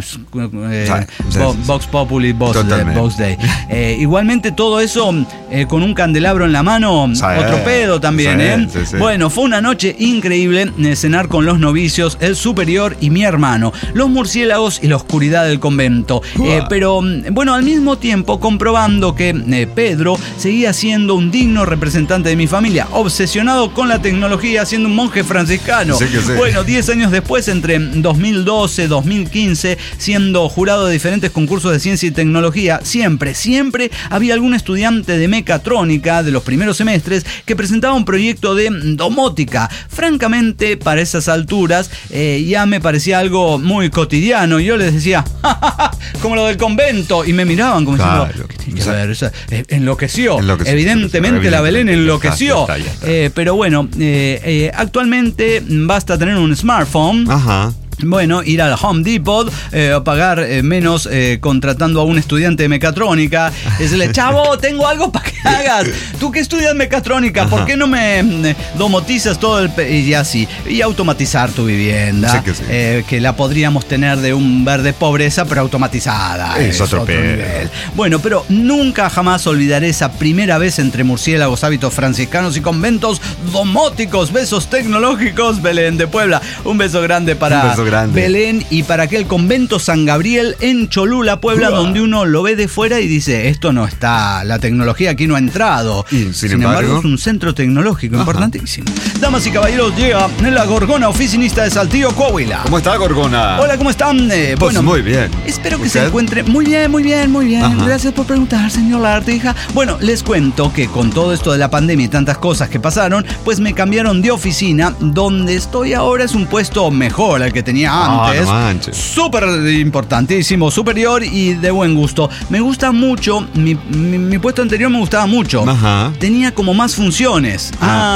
Vox Populi, Vox Day. Igualmente todo eso con un candelabro en la mano, otro pedo también, Sí. Bueno, fue una noche increíble cenar con los novicios, el superior y mi hermano, los murciélagos y la oscuridad del convento. Pero bueno, al mismo tiempo comprobando que Pedro seguía siendo un digno representante de mi familia, obsesionado con la tecnología, siendo un monje franciscano. Sí. Bueno, 10 años después, entre 2012 y 2015, siendo jurado de diferentes concursos de ciencia y tecnología, siempre había algún estudiante de mecatrónica de los primeros semestres que presentaba un proyecto de domótica. Francamente, para esas alturas ya me parecía algo muy cotidiano. Yo les decía, ¡ja, ja, ja! Como lo del convento, y me miraban como diciendo, ¿qué tiene que ver? Enloqueció. Evidentemente la Belén enloqueció. Ya está. Pero bueno, actualmente basta tener un smartphone. Bueno, ir al Home Depot, pagar menos contratando a un estudiante de mecatrónica, decirle, chavo, tengo algo para que hagas. Tú que estudias mecatrónica, ¿por qué no me domotizas todo y así? Y automatizar tu vivienda, que la podríamos tener de un verde pobreza, pero automatizada. Es otro nivel. Bueno, pero nunca jamás olvidaré esa primera vez entre murciélagos, hábitos franciscanos y conventos domóticos. Besos tecnológicos, Belén de Puebla. Un beso grande para Belén y para aquel convento San Gabriel en Cholula, Puebla, donde uno lo ve de fuera y dice, esto no está, la tecnología aquí no ha entrado. Y sin embargo es un centro tecnológico importantísimo. Damas y caballeros, llega la Gorgona, oficinista de Saltillo, Coahuila. ¿Cómo está, Gorgona? Hola, ¿cómo están? Pues muy bien. Espero que se encuentre muy bien. Gracias por preguntar, señor Lagartija. Bueno, les cuento que con todo esto de la pandemia y tantas cosas que pasaron, pues me cambiaron de oficina. Donde estoy ahora es un puesto mejor al que tenía antes. Súper importantísimo, superior y de buen gusto. Me gusta mucho, mi puesto anterior me gustaba mucho. Tenía como más funciones.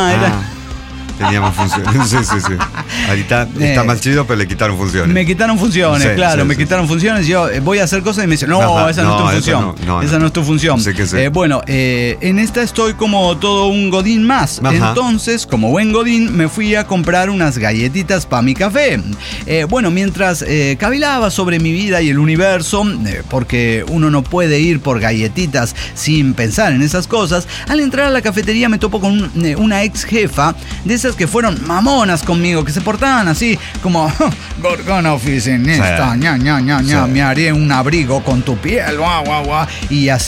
Tenía más funciones. Sí. Ahorita está más chido, pero le quitaron funciones. Me quitaron funciones, me quitaron funciones. Yo voy a hacer cosas y me dicen, esa no es tu función. Esa no es tu función. Bueno, en esta estoy como todo un godín más. Entonces, como buen godín, me fui a comprar unas galletitas para mi café. Bueno, mientras cavilaba sobre mi vida y el universo, porque uno no puede ir por galletitas sin pensar en esas cosas, al entrar a la cafetería me topo con una ex jefa de esas que fueron mamonas conmigo, que se portaban así como Gorgona oficinista, me haré un abrigo con tu piel, y así.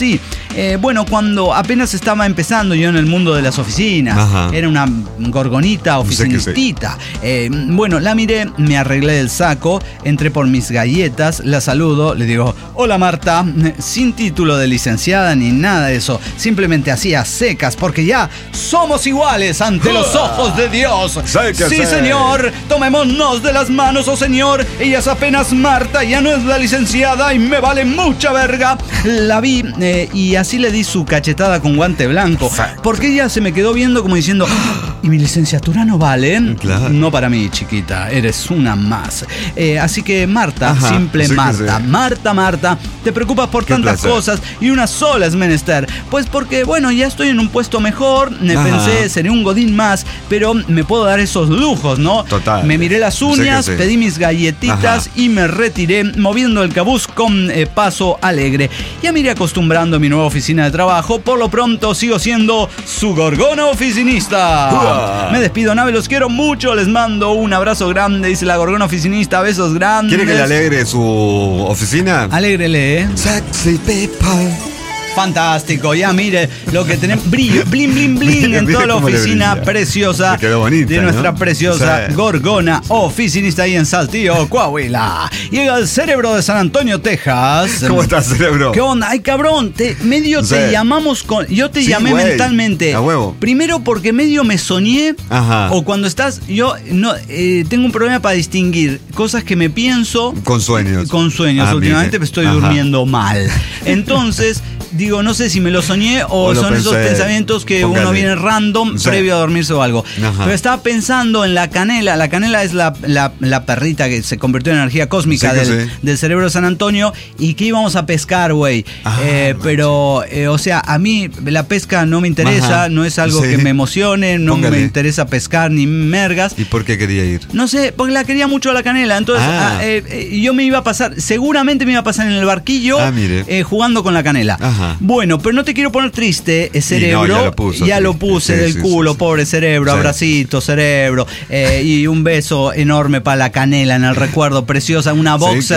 Bueno, cuando apenas estaba empezando yo en el mundo de las oficinas, era una gorgonita oficinistita. Bueno, la miré, me arreglé el saco, entré por mis galletas, la saludo, le digo, hola Marta, sin título de licenciada ni nada de eso, simplemente así a secas, porque ya somos iguales ante los ojos de Dios. Sí, señor, tomémonos de las manos, oh señor, ella es apenas Marta, ya no es la licenciada y me vale mucha verga. La vi y así le di su cachetada con guante blanco, porque ella se me quedó viendo como diciendo, ¿y mi licenciatura no vale? Claro. No para mí, chiquita, eres una más. Así que Marta, simple Marta, Marta, te preocupas por tantas cosas y una sola es menester. Pues porque, bueno, ya estoy en un puesto mejor, pensé, seré un godín más, pero me puedo dar esos lujos, ¿no? Total. Me miré las uñas, pedí mis galletitas y me retiré moviendo el cabuz con paso alegre. Ya me iré acostumbrando a mi nueva oficina de trabajo. Por lo pronto sigo siendo su gorgona oficinista. Me despido, nave, los quiero mucho, les mando un abrazo grande, dice la gorgona oficinista, besos grandes. ¿Quiere que le alegre su oficina? Alégrele, Sexy people. Fantástico, ya mire lo que tenemos, brillo, bling, bling, bling en toda la oficina preciosa bonita, de nuestra preciosa gorgona oficinista ahí en Saltillo, Coahuila. Llega el Cerebro de San Antonio, Texas. ¿Cómo estás, Cerebro? ¿Qué onda? Ay, cabrón, te llamamos con... Yo te llamé mentalmente. A huevo. Primero porque medio me soñé, o cuando estás... Yo no tengo un problema para distinguir cosas que me pienso... Con sueños. Últimamente me estoy durmiendo mal. Entonces... Digo, no sé si me lo soñé o son esos pensamientos que uno viene random previo a dormirse o algo. Pero estaba pensando en la canela. La canela es la perrita que se convirtió en energía cósmica del Cerebro de San Antonio y que íbamos a pescar, güey. Pero, o sea, a mí la pesca no me interesa, no es algo que me emocione, no me interesa pescar ni mergas. ¿Y por qué quería ir? No sé, porque la quería mucho la canela. Entonces, yo me iba a pasar, seguramente me iba a pasar en el barquillo jugando con la canela. Bueno, pero no te quiero poner triste, Cerebro. No, ya lo puse del culo, pobre Cerebro, abracito, Cerebro. Y un beso enorme para la canela en el recuerdo, preciosa, una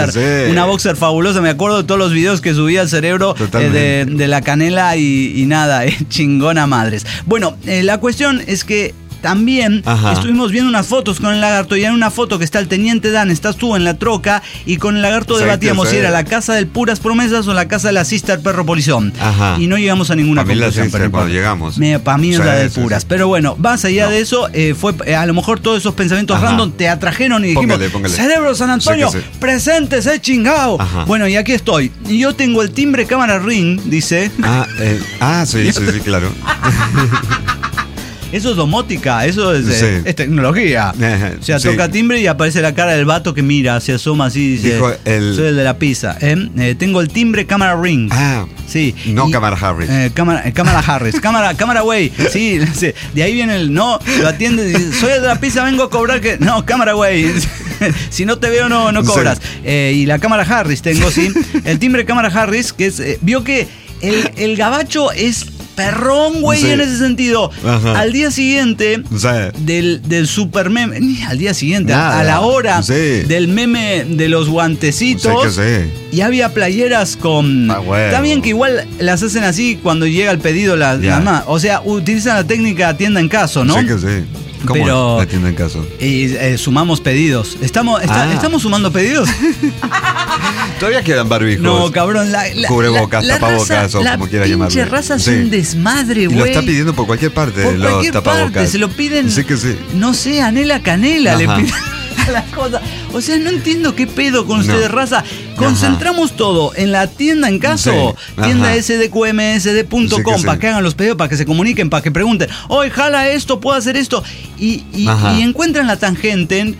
boxer fabulosa. Me acuerdo de todos los videos que subía el Cerebro de la canela y nada, chingona madres. Bueno, la cuestión es que también estuvimos viendo unas fotos con el lagarto y en una foto que está el teniente Dan, estás tú en la troca y con el lagarto debatíamos si era la casa del Puras Promesas o la casa de la Sister Perro Polizón. Y no llegamos a ninguna conclusión. Cuando llegamos. Para mí es la del Puras. Pero bueno, más allá de eso, fue a lo mejor todos esos pensamientos random te atrajeron y dijimos, Cerebro San Antonio, presentes, chingao. Bueno, y aquí estoy. Y yo tengo el timbre cámara ring, dice. Sí, claro. Eso es domótica, eso es tecnología. O sea, toca timbre y aparece la cara del vato que mira, se asoma así y dice, soy el de la pizza. Tengo el timbre cámara ring. Sí. No cámara Harris. Cámara Harris. Cámara güey. Sí, de ahí viene el no, lo atiende y dice, soy el de la pizza, vengo a cobrar que... No, cámara güey. Si no te veo, no cobras. Y la cámara Harris tengo, el timbre cámara Harris, que es... vio que el gabacho es... perrón, güey, en ese sentido. Al día siguiente del super meme, al día siguiente, a la hora del meme de los guantecitos, y había playeras con... Está bien que igual las hacen así cuando llega el pedido las más. O sea, utilizan la técnica tienda en caso, ¿no? ¿Cómo la tienda en caso? Y sumamos pedidos. ¿Estamos sumando pedidos? Todavía quedan barbijos. No, cabrón. Cubrebocas, tapabocas o como quiera llamarlo. La raza es un desmadre, güey. Y lo está pidiendo por cualquier parte. Por cualquier parte. Se lo piden. No sé, anhela canela le piden las cosas. O sea, no entiendo qué pedo con ustedes, raza. Concentramos todo en la tienda en caso. Tienda sdqmsd.com para que hagan los pedidos, para que se comuniquen, para que pregunten, oye, jala esto, puedo hacer esto. Y encuentran la tangente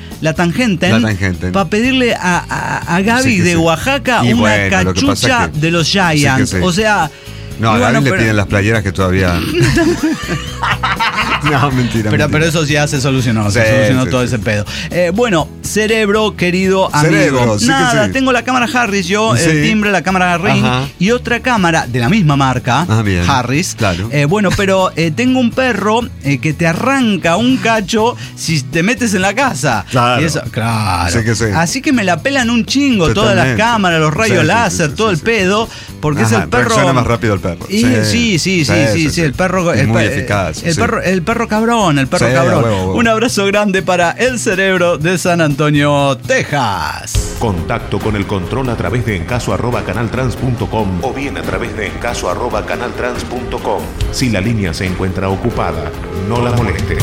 para pedirle a Gaby de Oaxaca una cachucha de los Giants. O sea... No, a Gaby le piden las playeras que todavía... No, mentira. Pero eso ya se solucionó. Se solucionó todo ese pedo. Bueno, Cerebro, querido amigo. Nada, tengo la cámara Harris, yo, el timbre, la cámara Ring y otra cámara de la misma marca, Harris. Claro. Bueno, pero tengo un perro que te arranca un cacho si te metes en la casa. Claro. Y eso, claro. Sí. Así que me la pelan un chingo. Totalmente. Todas las cámaras, los rayos láser, todo el pedo. Porque es el perro. Reacciona más rápido el perro. Sí, el perro. Es muy eficaz. El perro cabrón, el perro cabrón. Huevo. Un abrazo grande para el Cerebro de San Antonio, Texas. Contacto con el control a través de encaso@canaltrans.com o bien a través de encaso@canaltrans.com. Si la línea se encuentra ocupada, no la moleste.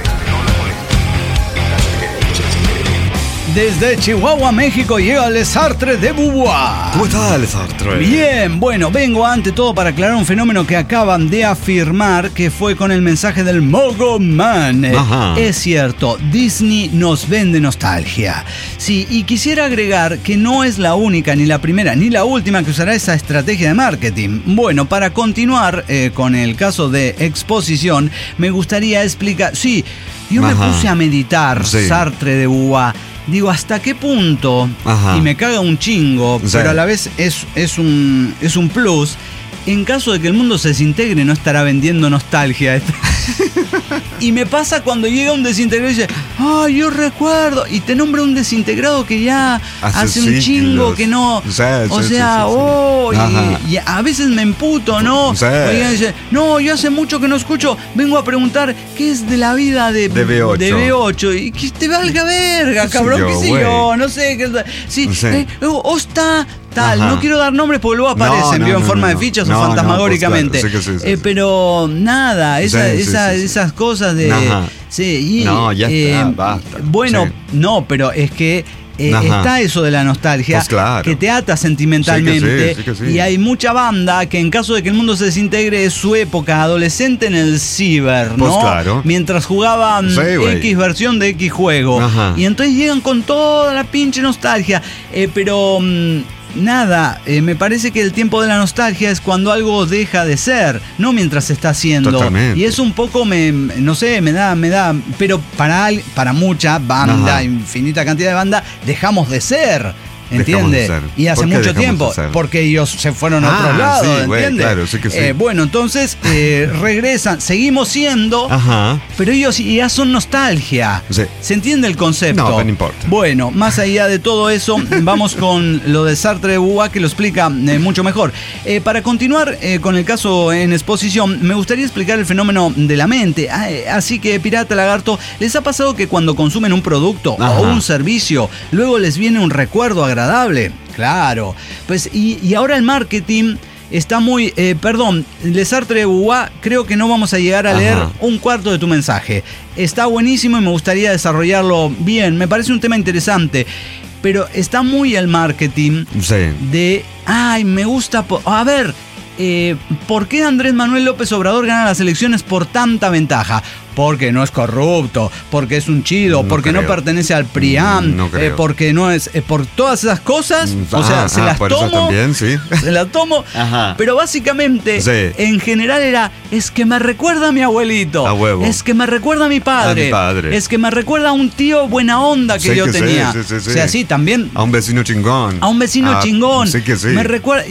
Desde Chihuahua, México, llega el Sartre de Beauvoir. ¿Cómo está el Sartre? Bien, bueno, vengo ante todo para aclarar un fenómeno que acaban de afirmar, que fue con el mensaje del Mogo Man. Es cierto, Disney nos vende nostalgia. Sí, y quisiera agregar que no es la única, ni la primera, ni la última que usará esa estrategia de marketing. Bueno, para continuar con el caso de exposición, me gustaría explicar... Sí, yo me puse a meditar, Sartre de Beauvoir. Digo, ¿hasta qué punto? Y me caga un chingo, pero a la vez es un plus. En caso de que el mundo se desintegre, no estará vendiendo nostalgia. Y me pasa cuando llega un desintegrado y dice, yo recuerdo. Y te nombra un desintegrado que ya hace un chingo que no. Y a veces me emputo, ¿no? Oigan, dice, no, yo hace mucho que no escucho. Vengo a preguntar qué es de la vida de B8. Y que te valga verga, cabrón, qué sé yo, no sé. Osta. Tal, no quiero dar nombres porque luego aparecen, en forma de fichas o fantasmagóricamente. Pero nada, esas cosas de. Ya está, basta. Bueno, no, pero es que está eso de la nostalgia, pues claro, que te ata sentimentalmente. Y hay mucha banda que en caso de que el mundo se desintegre, es su época adolescente en el ciber, ¿no? Pues claro. Mientras jugaban X versión de X juego. Y entonces llegan con toda la pinche nostalgia. Pero nada, me parece que el tiempo de la nostalgia es cuando algo deja de ser, no mientras se está haciendo. Totalmente. Y es un poco, no sé, me da, pero para mucha banda, infinita cantidad de banda, dejamos de ser. ¿Entiende? Y hace mucho tiempo, porque ellos se fueron a otros lados, ¿entiende? Claro, sí que sí. Bueno, entonces regresan, seguimos siendo, pero ellos ya son nostalgia. ¿Se entiende el concepto? No importa. Bueno, más allá de todo eso, vamos con lo de Sartre de Beauvoir, que lo explica mucho mejor. Para continuar con el caso en exposición, me gustaría explicar el fenómeno de la mente. Así que, Pirata Lagarto, ¿les ha pasado que cuando consumen un producto o un servicio, luego les viene un recuerdo agradable? Claro. Pues y ahora el marketing está muy... perdón, Le Sartre de Beauvoir, creo que no vamos a llegar a leer un cuarto de tu mensaje. Está buenísimo y me gustaría desarrollarlo bien. Me parece un tema interesante. Pero está muy el marketing de... me gusta... A ver... ¿por qué Andrés Manuel López Obrador gana las elecciones por tanta ventaja? Porque no es corrupto, porque es un chido, porque no pertenece al PRIAN, porque no es... por todas esas cosas, se las tomo. También, se las tomo. Pero básicamente, en general era, es que me recuerda a mi abuelito. Es que me recuerda a mi padre. Es que me recuerda a un tío buena onda que yo tenía. O sea, sí, también. A un vecino chingón. chingón. Me recuerda...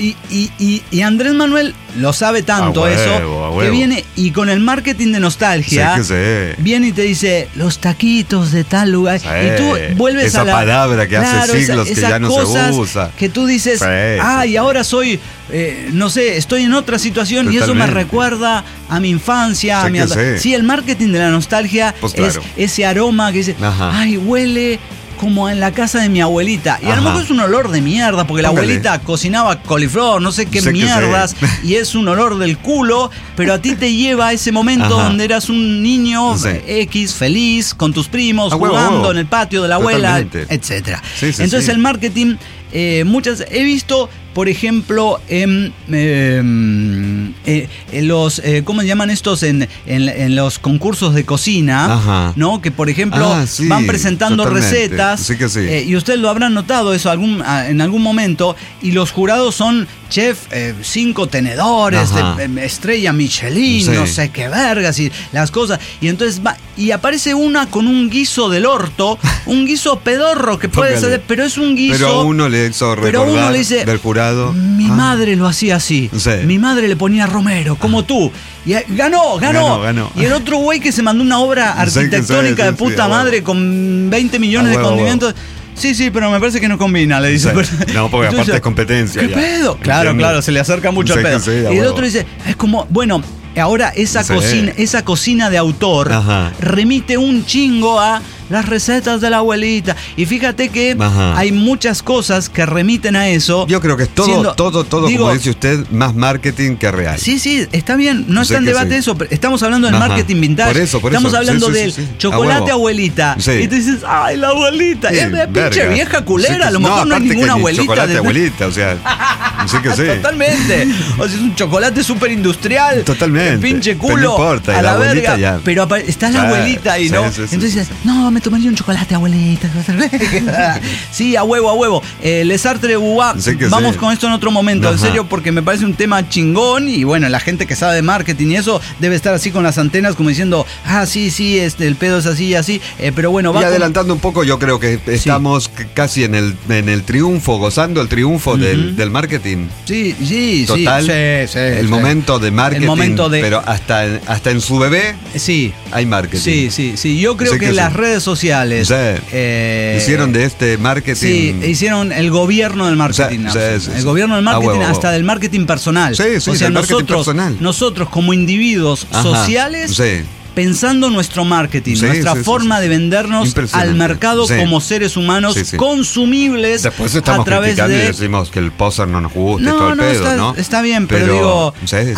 Y Andrés Manuel lo sabe tanto eso, que viene y con el marketing de nostalgia... Viene y te dice los taquitos de tal lugar y tú vuelves esa a la palabra que hace siglos que ya no se usa, que tú dices y ahora soy no sé, estoy en otra situación. Totalmente. Y eso me recuerda a mi infancia, sí, el marketing de la nostalgia, pues es ese aroma que dice huele como en la casa de mi abuelita. Y a lo mejor es un olor de mierda, porque la abuelita cocinaba coliflor, no sé qué mierdas, y es un olor del culo, pero a ti te lleva a ese momento donde eras un niño X, feliz, con tus primos, jugando en el patio de la abuela, etc. Entonces el marketing, he visto por ejemplo, en los, ¿cómo se llaman estos? En los concursos de cocina, ajá, ¿no? Que, por ejemplo, sí, van presentando recetas. Sí que sí. Y ustedes lo habrán notado eso en algún momento. Y los jurados son chef 5 tenedores, estrella Michelin, sí, no sé qué vergas y las cosas. Y entonces y aparece una con un guiso del orto, un guiso pedorro que puede ser, pero es un guiso. Pero uno le hizo recordar del jurado. Mi madre lo hacía así. Sí. Mi madre le ponía romero, como tú. Y ganó. Y el otro güey que se mandó una obra arquitectónica de puta madre con 20 millones de condimentos. Sí, pero me parece que no combina, le dice. No, porque aparte es competencia. ¿Qué pedo? Claro, se le acerca mucho el pedo. Y el otro dice, es como, bueno, ahora esa cocina de autor, ajá, remite un chingo a las recetas de la abuelita. Y fíjate que, ajá, hay muchas cosas que remiten a eso. Yo creo que es todo, como dice usted, más marketing que real. Sí, está bien. No está en debate eso, pero estamos hablando del marketing vintage. Por estamos eso. hablando del chocolate abuelita. Sí. Y tú dices, ay, la abuelita. Sí, es de pinche vieja culera. A lo mejor no es ninguna abuelita. Chocolate abuelita, o sea. Sí que sí. Totalmente. O sea, es un chocolate súper industrial. Totalmente. El pinche culo. Pero no importa, a la verga. Ya. Pero está la abuelita ahí, ¿no? Entonces dices, no, me tomaría un chocolate, abuelita. Sí, a huevo. Les Arts de Beauvoir. Vamos con esto en otro momento, ajá, en serio, porque me parece un tema chingón. Y bueno, la gente que sabe de marketing y eso debe estar así con las antenas, como diciendo, sí, el pedo es así y así. Pero bueno, y adelantando un poco, yo creo que estamos casi en el triunfo, gozando el triunfo del marketing. Sí. Total. Sí. El momento de marketing. Pero hasta en su bebé. Sí. Hay marketing. Sí. Yo creo que las redes sociales hicieron de este marketing. Sí, hicieron el gobierno del marketing. El gobierno del marketing, hasta del marketing personal. Sí, o sea, nosotros como individuos, ajá, sociales, pensando nuestro marketing, nuestra forma de vendernos al mercado como seres humanos consumibles. Después estamos a través criticando y decimos que el poser no nos gusta, todo el pedo, ¿no? Está bien, pero digo,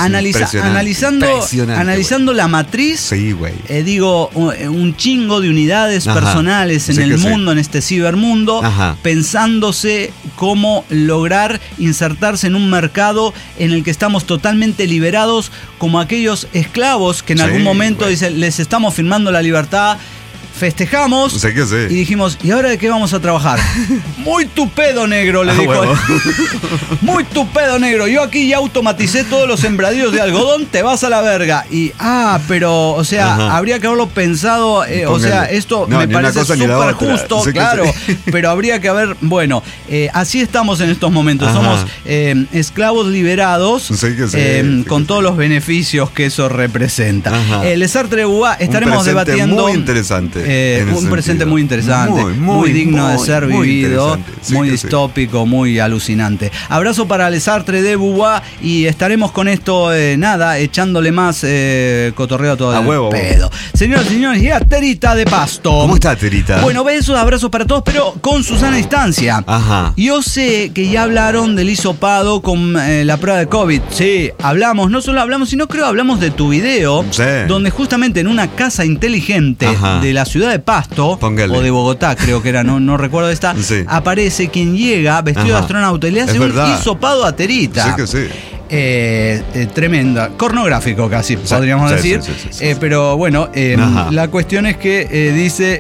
analizando la matriz, digo, un chingo de unidades, ajá, personales en el mundo, en este cibermundo, ajá, pensándose cómo lograr insertarse en un mercado en el que estamos totalmente liberados, como aquellos esclavos que en algún momento dicen, les estamos firmando la libertad, festejamos y dijimos, ¿y ahora de qué vamos a trabajar? Muy tu pedo, negro, le dijo. Muy tu pedo, negro. Yo aquí ya automaticé todos los sembradíos de algodón, te vas a la verga. Y, pero, o sea, ajá, habría que haberlo pensado, o sea, esto me parece súper justo, claro, pero habría que haber, bueno, así estamos en estos momentos, ajá, somos esclavos liberados, con todos los beneficios que eso representa. Les Arts de Beauvoir estaremos debatiendo. Muy interesante. Un presente muy interesante, muy digno de ser vivido, muy distópico, muy alucinante. Abrazo para Les Arts de Beauvoir y estaremos con esto, echándole más cotorreo a todo el pedo. Señoras y señores, y a Terita de Pasto. ¿Cómo está, Terita? Bueno, besos, abrazos para todos, pero con Susana distancia. Ajá. Yo sé que ya hablaron del hisopado con la prueba de COVID. Sí, hablamos, no solo hablamos, sino creo hablamos de tu video, donde justamente en una casa inteligente, ajá, de la ciudad de Pasto, póngale, o de Bogotá, creo que era, no recuerdo esta, aparece quien llega vestido, ajá, de astronauta y le hace un hisopado a Terita. Sí que sí. Tremenda, pornográfico casi, podríamos decir. Sí. Pero bueno, la cuestión es que dice,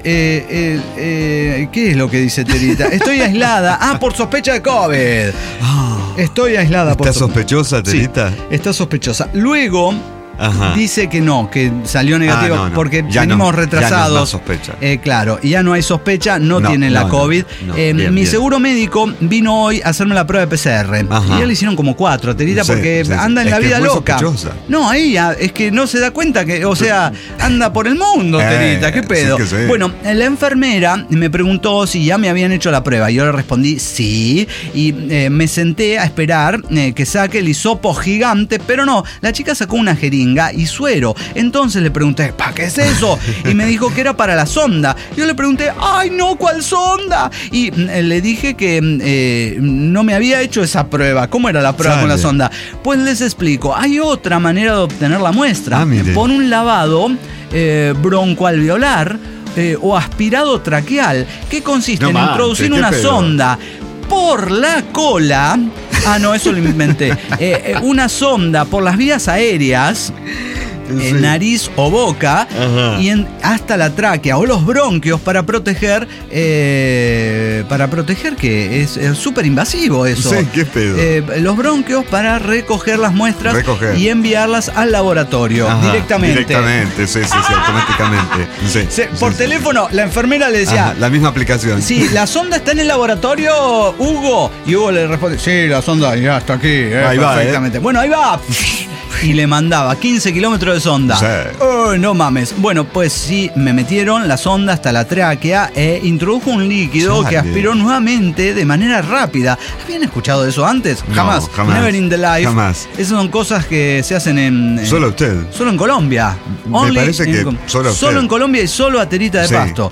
¿qué es lo que dice Terita? Estoy aislada, por sospecha de COVID. Estoy aislada. ¿Está sospechosa, Terita? Sí, está sospechosa. Luego, ajá, dice que no, que salió negativo, porque venimos retrasados. Ya no sospecha. Claro, y ya no hay sospecha, no tiene la COVID. Mi seguro médico vino hoy a hacerme la prueba de PCR. Ajá. Y ya le hicieron como 4, Terita, porque anda en la vida loca. Sospechosa. No, ella es que no se da cuenta que, o sea, anda por el mundo, Terita, ¿qué pedo? Sí. Bueno, la enfermera me preguntó si ya me habían hecho la prueba. Yo le respondí sí, y me senté a esperar que saque el hisopo gigante, pero no, la chica sacó una jeringa y suero. Entonces le pregunté, ¿para qué es eso? Y me dijo que era para la sonda. Yo le pregunté, ¡ay no! ¿Cuál sonda? Y le dije que no me había hecho esa prueba. ¿Cómo era la prueba con la sonda? Pues les explico. Hay otra manera de obtener la muestra. Por un lavado broncoalveolar o aspirado traqueal, que consiste en introducir una sonda por la cola No, eso lo inventé. Una sonda por las vías aéreas, nariz o boca, y hasta la tráquea o los bronquios para proteger que es súper invasivo eso. Sí, qué pedo. Los bronquios para recoger las muestras y enviarlas al laboratorio directamente, sí, automáticamente. Por teléfono, la enfermera le decía, la misma aplicación. Sí, la sonda está en el laboratorio, Hugo. Y Hugo le responde, sí, la sonda ya está aquí. Ahí perfectamente. Bueno, ahí va. Y le mandaba 15 kilómetros de sonda. Sí. Oh, no mames. Bueno, pues sí, me metieron la sonda hasta la tráquea e introdujo un líquido que aspiró nuevamente de manera rápida. ¿Habían escuchado de eso antes? Jamás. Never in the life. Jamás. Esas son cosas que se hacen en... Solo usted. Solo en Colombia. Me parece que solo usted. Solo en Colombia y solo a Terita de Pasto.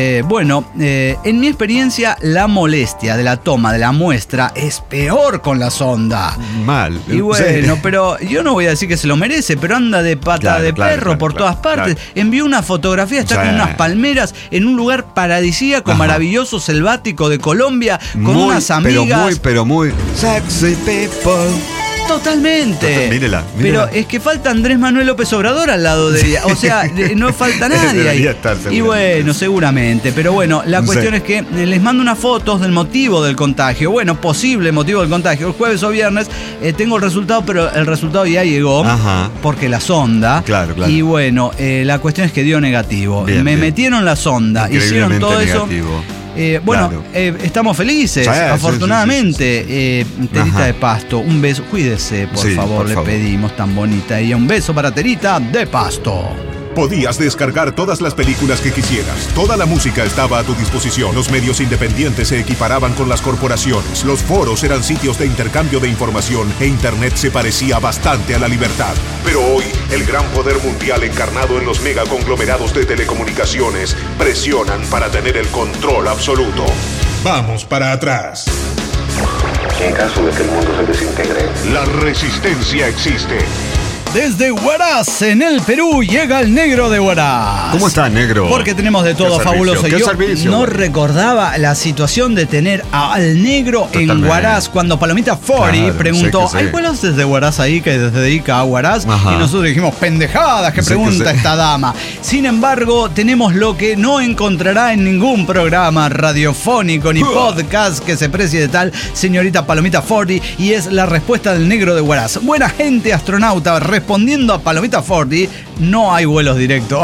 En mi experiencia, la molestia de la toma de la muestra es peor con la sonda. Mal. Y bueno, pero yo no voy a decir que se lo merece, pero anda de pata de perro por todas partes. Envió una fotografía, está con unas palmeras en un lugar paradisíaco, maravilloso, selvático de Colombia, con unas amigas. Pero muy sexy people. Totalmente. Mírela. Pero es que falta Andrés Manuel López Obrador al lado de ella. O sea, no falta nadie ahí. Y bueno, seguramente. Pero bueno, la cuestión es que les mando unas fotos del motivo del contagio. Bueno, posible motivo del contagio. El jueves o viernes tengo el resultado, pero el resultado ya llegó. Porque la sonda. Claro. Y bueno, la cuestión es que dio negativo. Me metieron la sonda. Hicieron todo negativo. Estamos felices, afortunadamente. Terita de Pasto, un beso, cuídese, por favor, le pedimos, tan bonita ella. Un beso para Terita de Pasto. Podías descargar todas las películas que quisieras. Toda la música estaba a tu disposición. Los medios independientes se equiparaban con las corporaciones. Los foros eran sitios de intercambio de información e Internet se parecía bastante a la libertad. Pero hoy, el gran poder mundial encarnado en los megaconglomerados de telecomunicaciones presionan para tener el control absoluto. Vamos para atrás. En caso de que el mundo se desintegre, la resistencia existe. Desde Huaraz, en el Perú, llega el negro de Huaraz. ¿Cómo está, negro? Porque tenemos de todo fabuloso. Yo no recordaba la situación de tener al negro en Huaraz cuando Palomita Fori preguntó, ¿hay vuelos desde Huaraz ahí que se dedica a Huaraz? Y nosotros dijimos, pendejadas que pregunta esta dama. Sin embargo, tenemos lo que no encontrará en ningún programa radiofónico ni podcast que se precie de tal señorita Palomita Fori, y es la respuesta del negro de Huaraz. Buena gente, astronauta, respondiendo a Palomita Forti, no hay vuelos directos.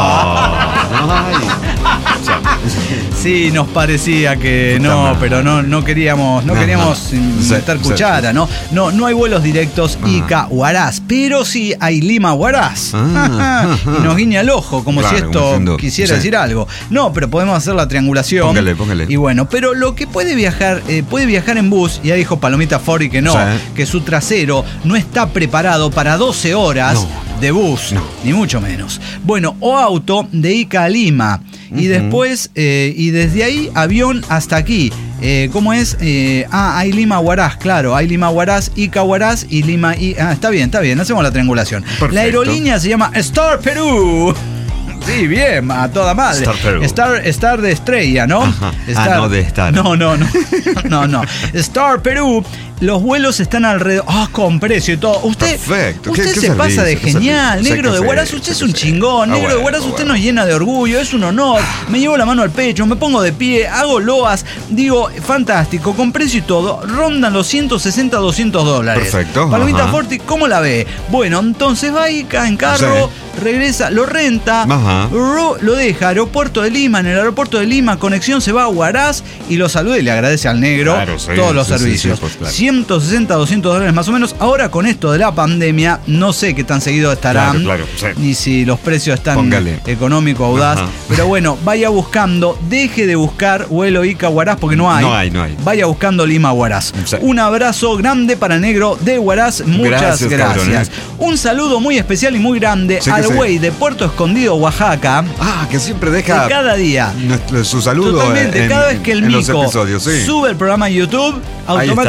Sí, nos parecía que no, pero no queríamos meter cuchara, ¿no? No hay vuelos directos Ica-Huaraz, pero sí hay Lima-Huaraz. Y nos guiña el ojo, como si esto quisiera decir algo. No, pero podemos hacer la triangulación. Póngale. Y bueno, pero lo que puede viajar en bus, ya dijo Palomita Forti que no, que su trasero no está preparado para 12 horas de bus, ni mucho menos. Bueno, o auto de Ica a Lima. Y después, y desde ahí, avión hasta aquí. ¿Cómo es? Hay Lima-Huaraz, claro. Hay Lima-Huaraz, Ica-Huaraz y Lima... Está bien. Hacemos la triangulación. Perfecto. La aerolínea se llama Star Perú. Sí, bien, a toda madre. Star de estrella, ¿no? No de Star. No. Star Perú. Los vuelos están alrededor. Con precio y todo. Usted se pasa de genial. Negro de Huaraz, usted es un chingón. Negro de Huaraz, usted nos llena de orgullo. Es un honor. Me llevo la mano al pecho, me pongo de pie, hago loas. Digo, fantástico, con precio y todo. Rondan los $160, $200. Perfecto. Palomita Forti, ¿cómo la ve? Bueno, entonces va Ica en carro, regresa, lo renta, lo deja, aeropuerto de Lima. En el aeropuerto de Lima, conexión, se va a Huaraz y lo saluda y le agradece al negro todos los servicios. Pues, claro. $160, $200 más o menos. Ahora con esto de la pandemia, no sé qué tan seguido estarán, ni si los precios están económico, audaz. Pero bueno, vaya buscando, deje de buscar vuelo Ica-Huaraz porque no hay. Vaya buscando Lima-Huaraz. Un abrazo grande para el negro de Huaraz. Muchas gracias. Un saludo muy especial y muy grande al güey de Puerto Escondido, Oaxaca. Que siempre deja cada día su saludo. Totalmente, cada vez que el Mico sube el programa en YouTube, automáticamente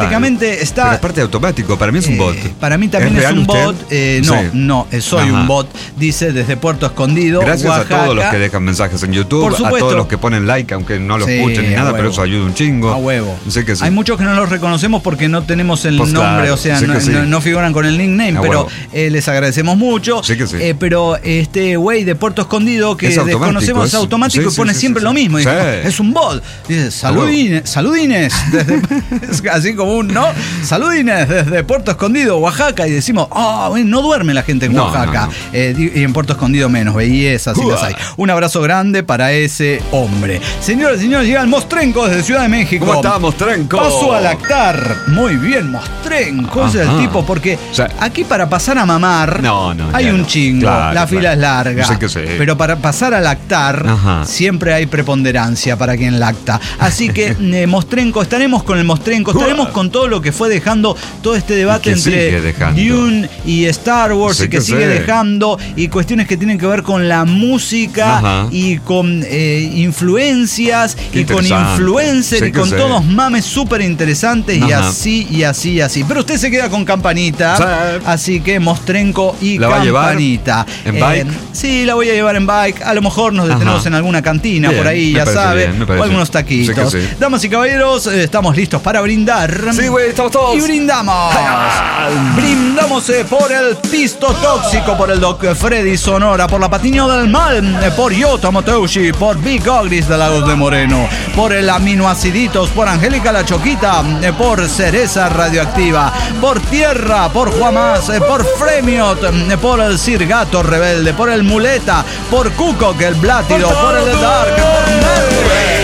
aparte está... Pero es parte automático, para mí es un bot. Para mí también es un bot. Soy un bot, dice desde Puerto Escondido, Gracias Oaxaca. a todos los que dejan mensajes en YouTube, a todos los que ponen like, aunque no lo escuchen ni nada, pero eso ayuda un chingo. A huevo. Sé que sí. Hay muchos que no los reconocemos porque no tenemos el nombre, claro, o sea, no figuran con el nickname, pero les agradecemos mucho. Sí que sí. Pero este güey de Puerto Escondido que desconocemos es automático y pone siempre lo mismo. Sí. Es un bot. Dice, saludines. Así como un, ¿no? Saludines desde Puerto Escondido, Oaxaca. Y decimos, no duerme la gente en Oaxaca. Y en Puerto Escondido menos. Bellezas y las hay. Un abrazo grande para ese hombre. Señoras y señores, llega el Mostrenco desde Ciudad de México. ¿Cómo está, Mostrenco? Paso a lactar. Muy bien, Mostrenco. Ese es el tipo, porque aquí para pasar a mamar hay un chingo. Claro, la fila es larga. Sé que sé. Pero para pasar a lactar, siempre hay preponderancia para quien lacta. Así que, Mostrenco, estaremos con el Mostrenco, estaremos con todo lo que fue dejando todo este debate entre Dune y Star Wars, y que sigue dejando, y cuestiones que tienen que ver con la música y con influencias y con influencers y con todos mames súper interesantes y así. Pero usted se queda con campanita, así que Mostrenco y ¿La campanita. Va a llevar en bike? Sí, la voy a llevar en bike. A lo mejor nos detenemos en alguna cantina por ahí, ya sabe, o algunos taquitos. Sí. Damas y caballeros, estamos listos para brindar. Sí, güey, estamos todos. Y brindamos. Brindamos por el pisto tóxico, por el Doc Freddy Sonora, por la Patiño del Mal, por Yoto Moteushi, por Big Ogris de Lagos de Moreno, por el Aminoaciditos, por Angélica la Choquita, por Cereza Radioactiva, por Tierra, por Juamás, por Fremiot, por el Sirgato Rebelde, por el Muleta, por Cuco, que el Blátido, por el Dark, por Mercury.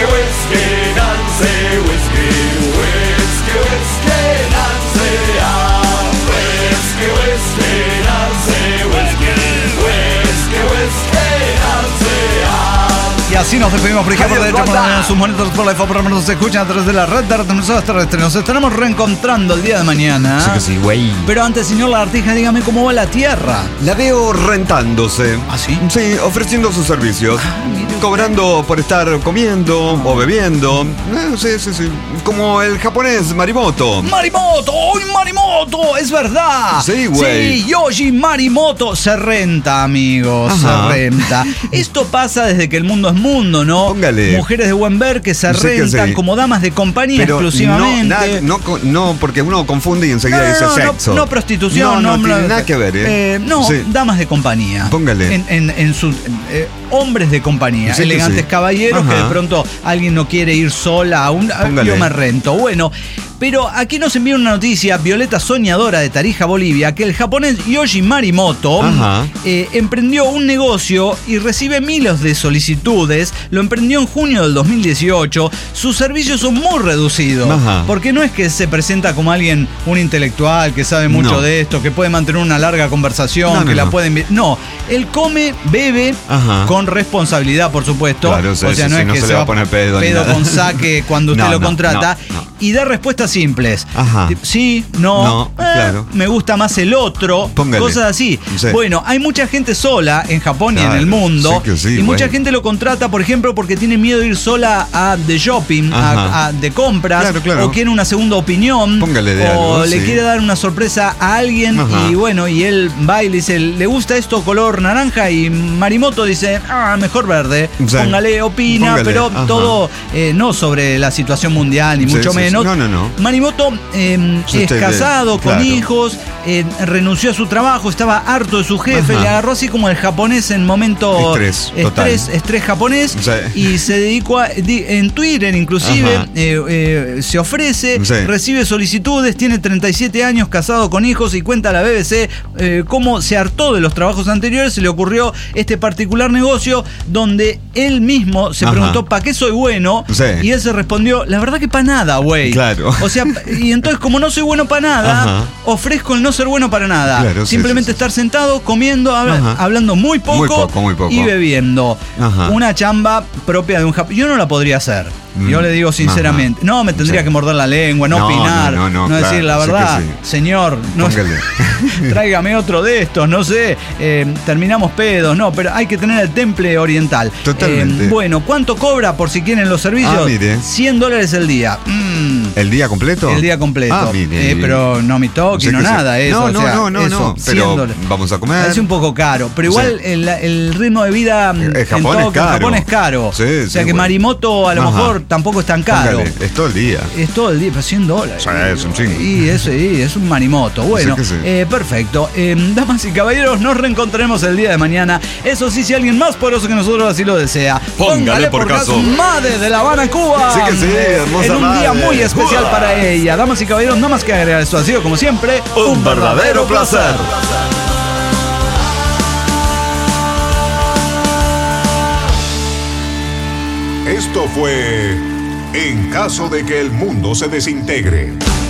Y así nos despedimos, por ejemplo, de hecho, con sus monitos por la por nos escuchan a través de la red de retransmisoras terrestres. Nos estaremos reencontrando el día de mañana. Sí que sí, güey. Pero antes, señor Lagartija, dígame cómo va la Tierra. La veo rentándose. ¿Ah, sí? Sí, ofreciendo sus servicios. Cobrando por estar comiendo o bebiendo. Sí. Como el japonés Marimoto. ¡Marimoto! ¡Uy, Marimoto! ¡Es verdad! Sí, güey. Sí, Yoshi Marimoto se renta, amigos. Se renta. Esto pasa desde que el mundo es mundo, ¿no? Póngale. Mujeres de buen ver que se rentan como damas de compañía. Pero exclusivamente. No, porque uno confunde y enseguida dice sexo. No prostitución. No tiene nada que ver, damas de compañía. Póngale. En su hombres de compañía. Elegantes caballeros que de pronto alguien no quiere ir sola a un... Yo me rento. Bueno, pero aquí nos envía una noticia, Violeta Soñadora de Tarija, Bolivia, que el japonés Yoshi Marimoto emprendió un negocio y recibe miles de solicitudes. Lo emprendió en junio del 2018. Sus servicios son muy reducidos. Porque no es que se presenta como alguien, un intelectual que sabe mucho de esto, que puede mantener una larga conversación, la puede... No, él come, bebe con responsabilidad, por supuesto. Claro, o sea, no es que se va a poner pedo con saque cuando usted lo contrata. Y da respuestas simples. Sí, claro. Me gusta más el otro. Póngale. Cosas así. Sí. Bueno, hay mucha gente sola en Japón y en el mundo. Y mucha gente lo contrata, por ejemplo, porque tiene miedo de ir sola de shopping, de compras, o quiere una segunda opinión. Póngale de algo, o le quiere dar una sorpresa a alguien. Y bueno, y él va y le dice, ¿le gusta esto color naranja? Y Marimoto dice, mejor verde. Póngale, opina, pero todo no sobre la situación mundial, ni mucho menos. No. Marimoto es casado, con hijos, renunció a su trabajo, estaba harto de su jefe, le agarró así como el japonés en momento estrés japonés, y se dedicó en Twitter inclusive, se ofrece, recibe solicitudes, tiene 37 años, casado con hijos, y cuenta a la BBC cómo se hartó de los trabajos anteriores, se le ocurrió este particular negocio donde él mismo se preguntó, ¿para qué soy bueno? Y él se respondió, la verdad que para nada, güey. Claro. O sea, y entonces como no soy bueno para nada, ofrezco el no ser bueno para nada. Claro, simplemente estar sentado, comiendo, hablando muy poco y bebiendo. Una chamba propia de un japonés. Yo no la podría hacer. Yo le digo sinceramente. Ajá. No me tendría que morder la lengua, no opinar, no claro, decir la verdad. Sí. Señor, no, tráigame otro de estos, no sé, terminamos pedos, no, pero hay que tener el temple oriental. Totalmente. Bueno, ¿cuánto cobra por si quieren los servicios? Mire. $100 el día. ¿El día completo? El día completo. Mire. Pero no me toque, no nada. Eso, no. Pero vamos a comer. Es un poco caro, pero igual el ritmo de vida en Japón es caro. Sí, o sea que Marimoto a lo mejor tampoco es tan caro. Póngale, es todo el día. Es todo el día, pero $100. Sí, es un chingo. Y es un Marimoto. Bueno, sí. Perfecto. Damas y caballeros, nos reencontraremos el día de mañana. Eso sí, si alguien más poderoso que nosotros así lo desea. Póngale por caso. Made de La Habana, Cuba. Sí que sí, hermosa en un madre. día muy especial para ella. Damas y caballeros, no más que agregar. Esto ha sido, como siempre, un verdadero placer. Esto fue En caso de que el mundo se desintegre.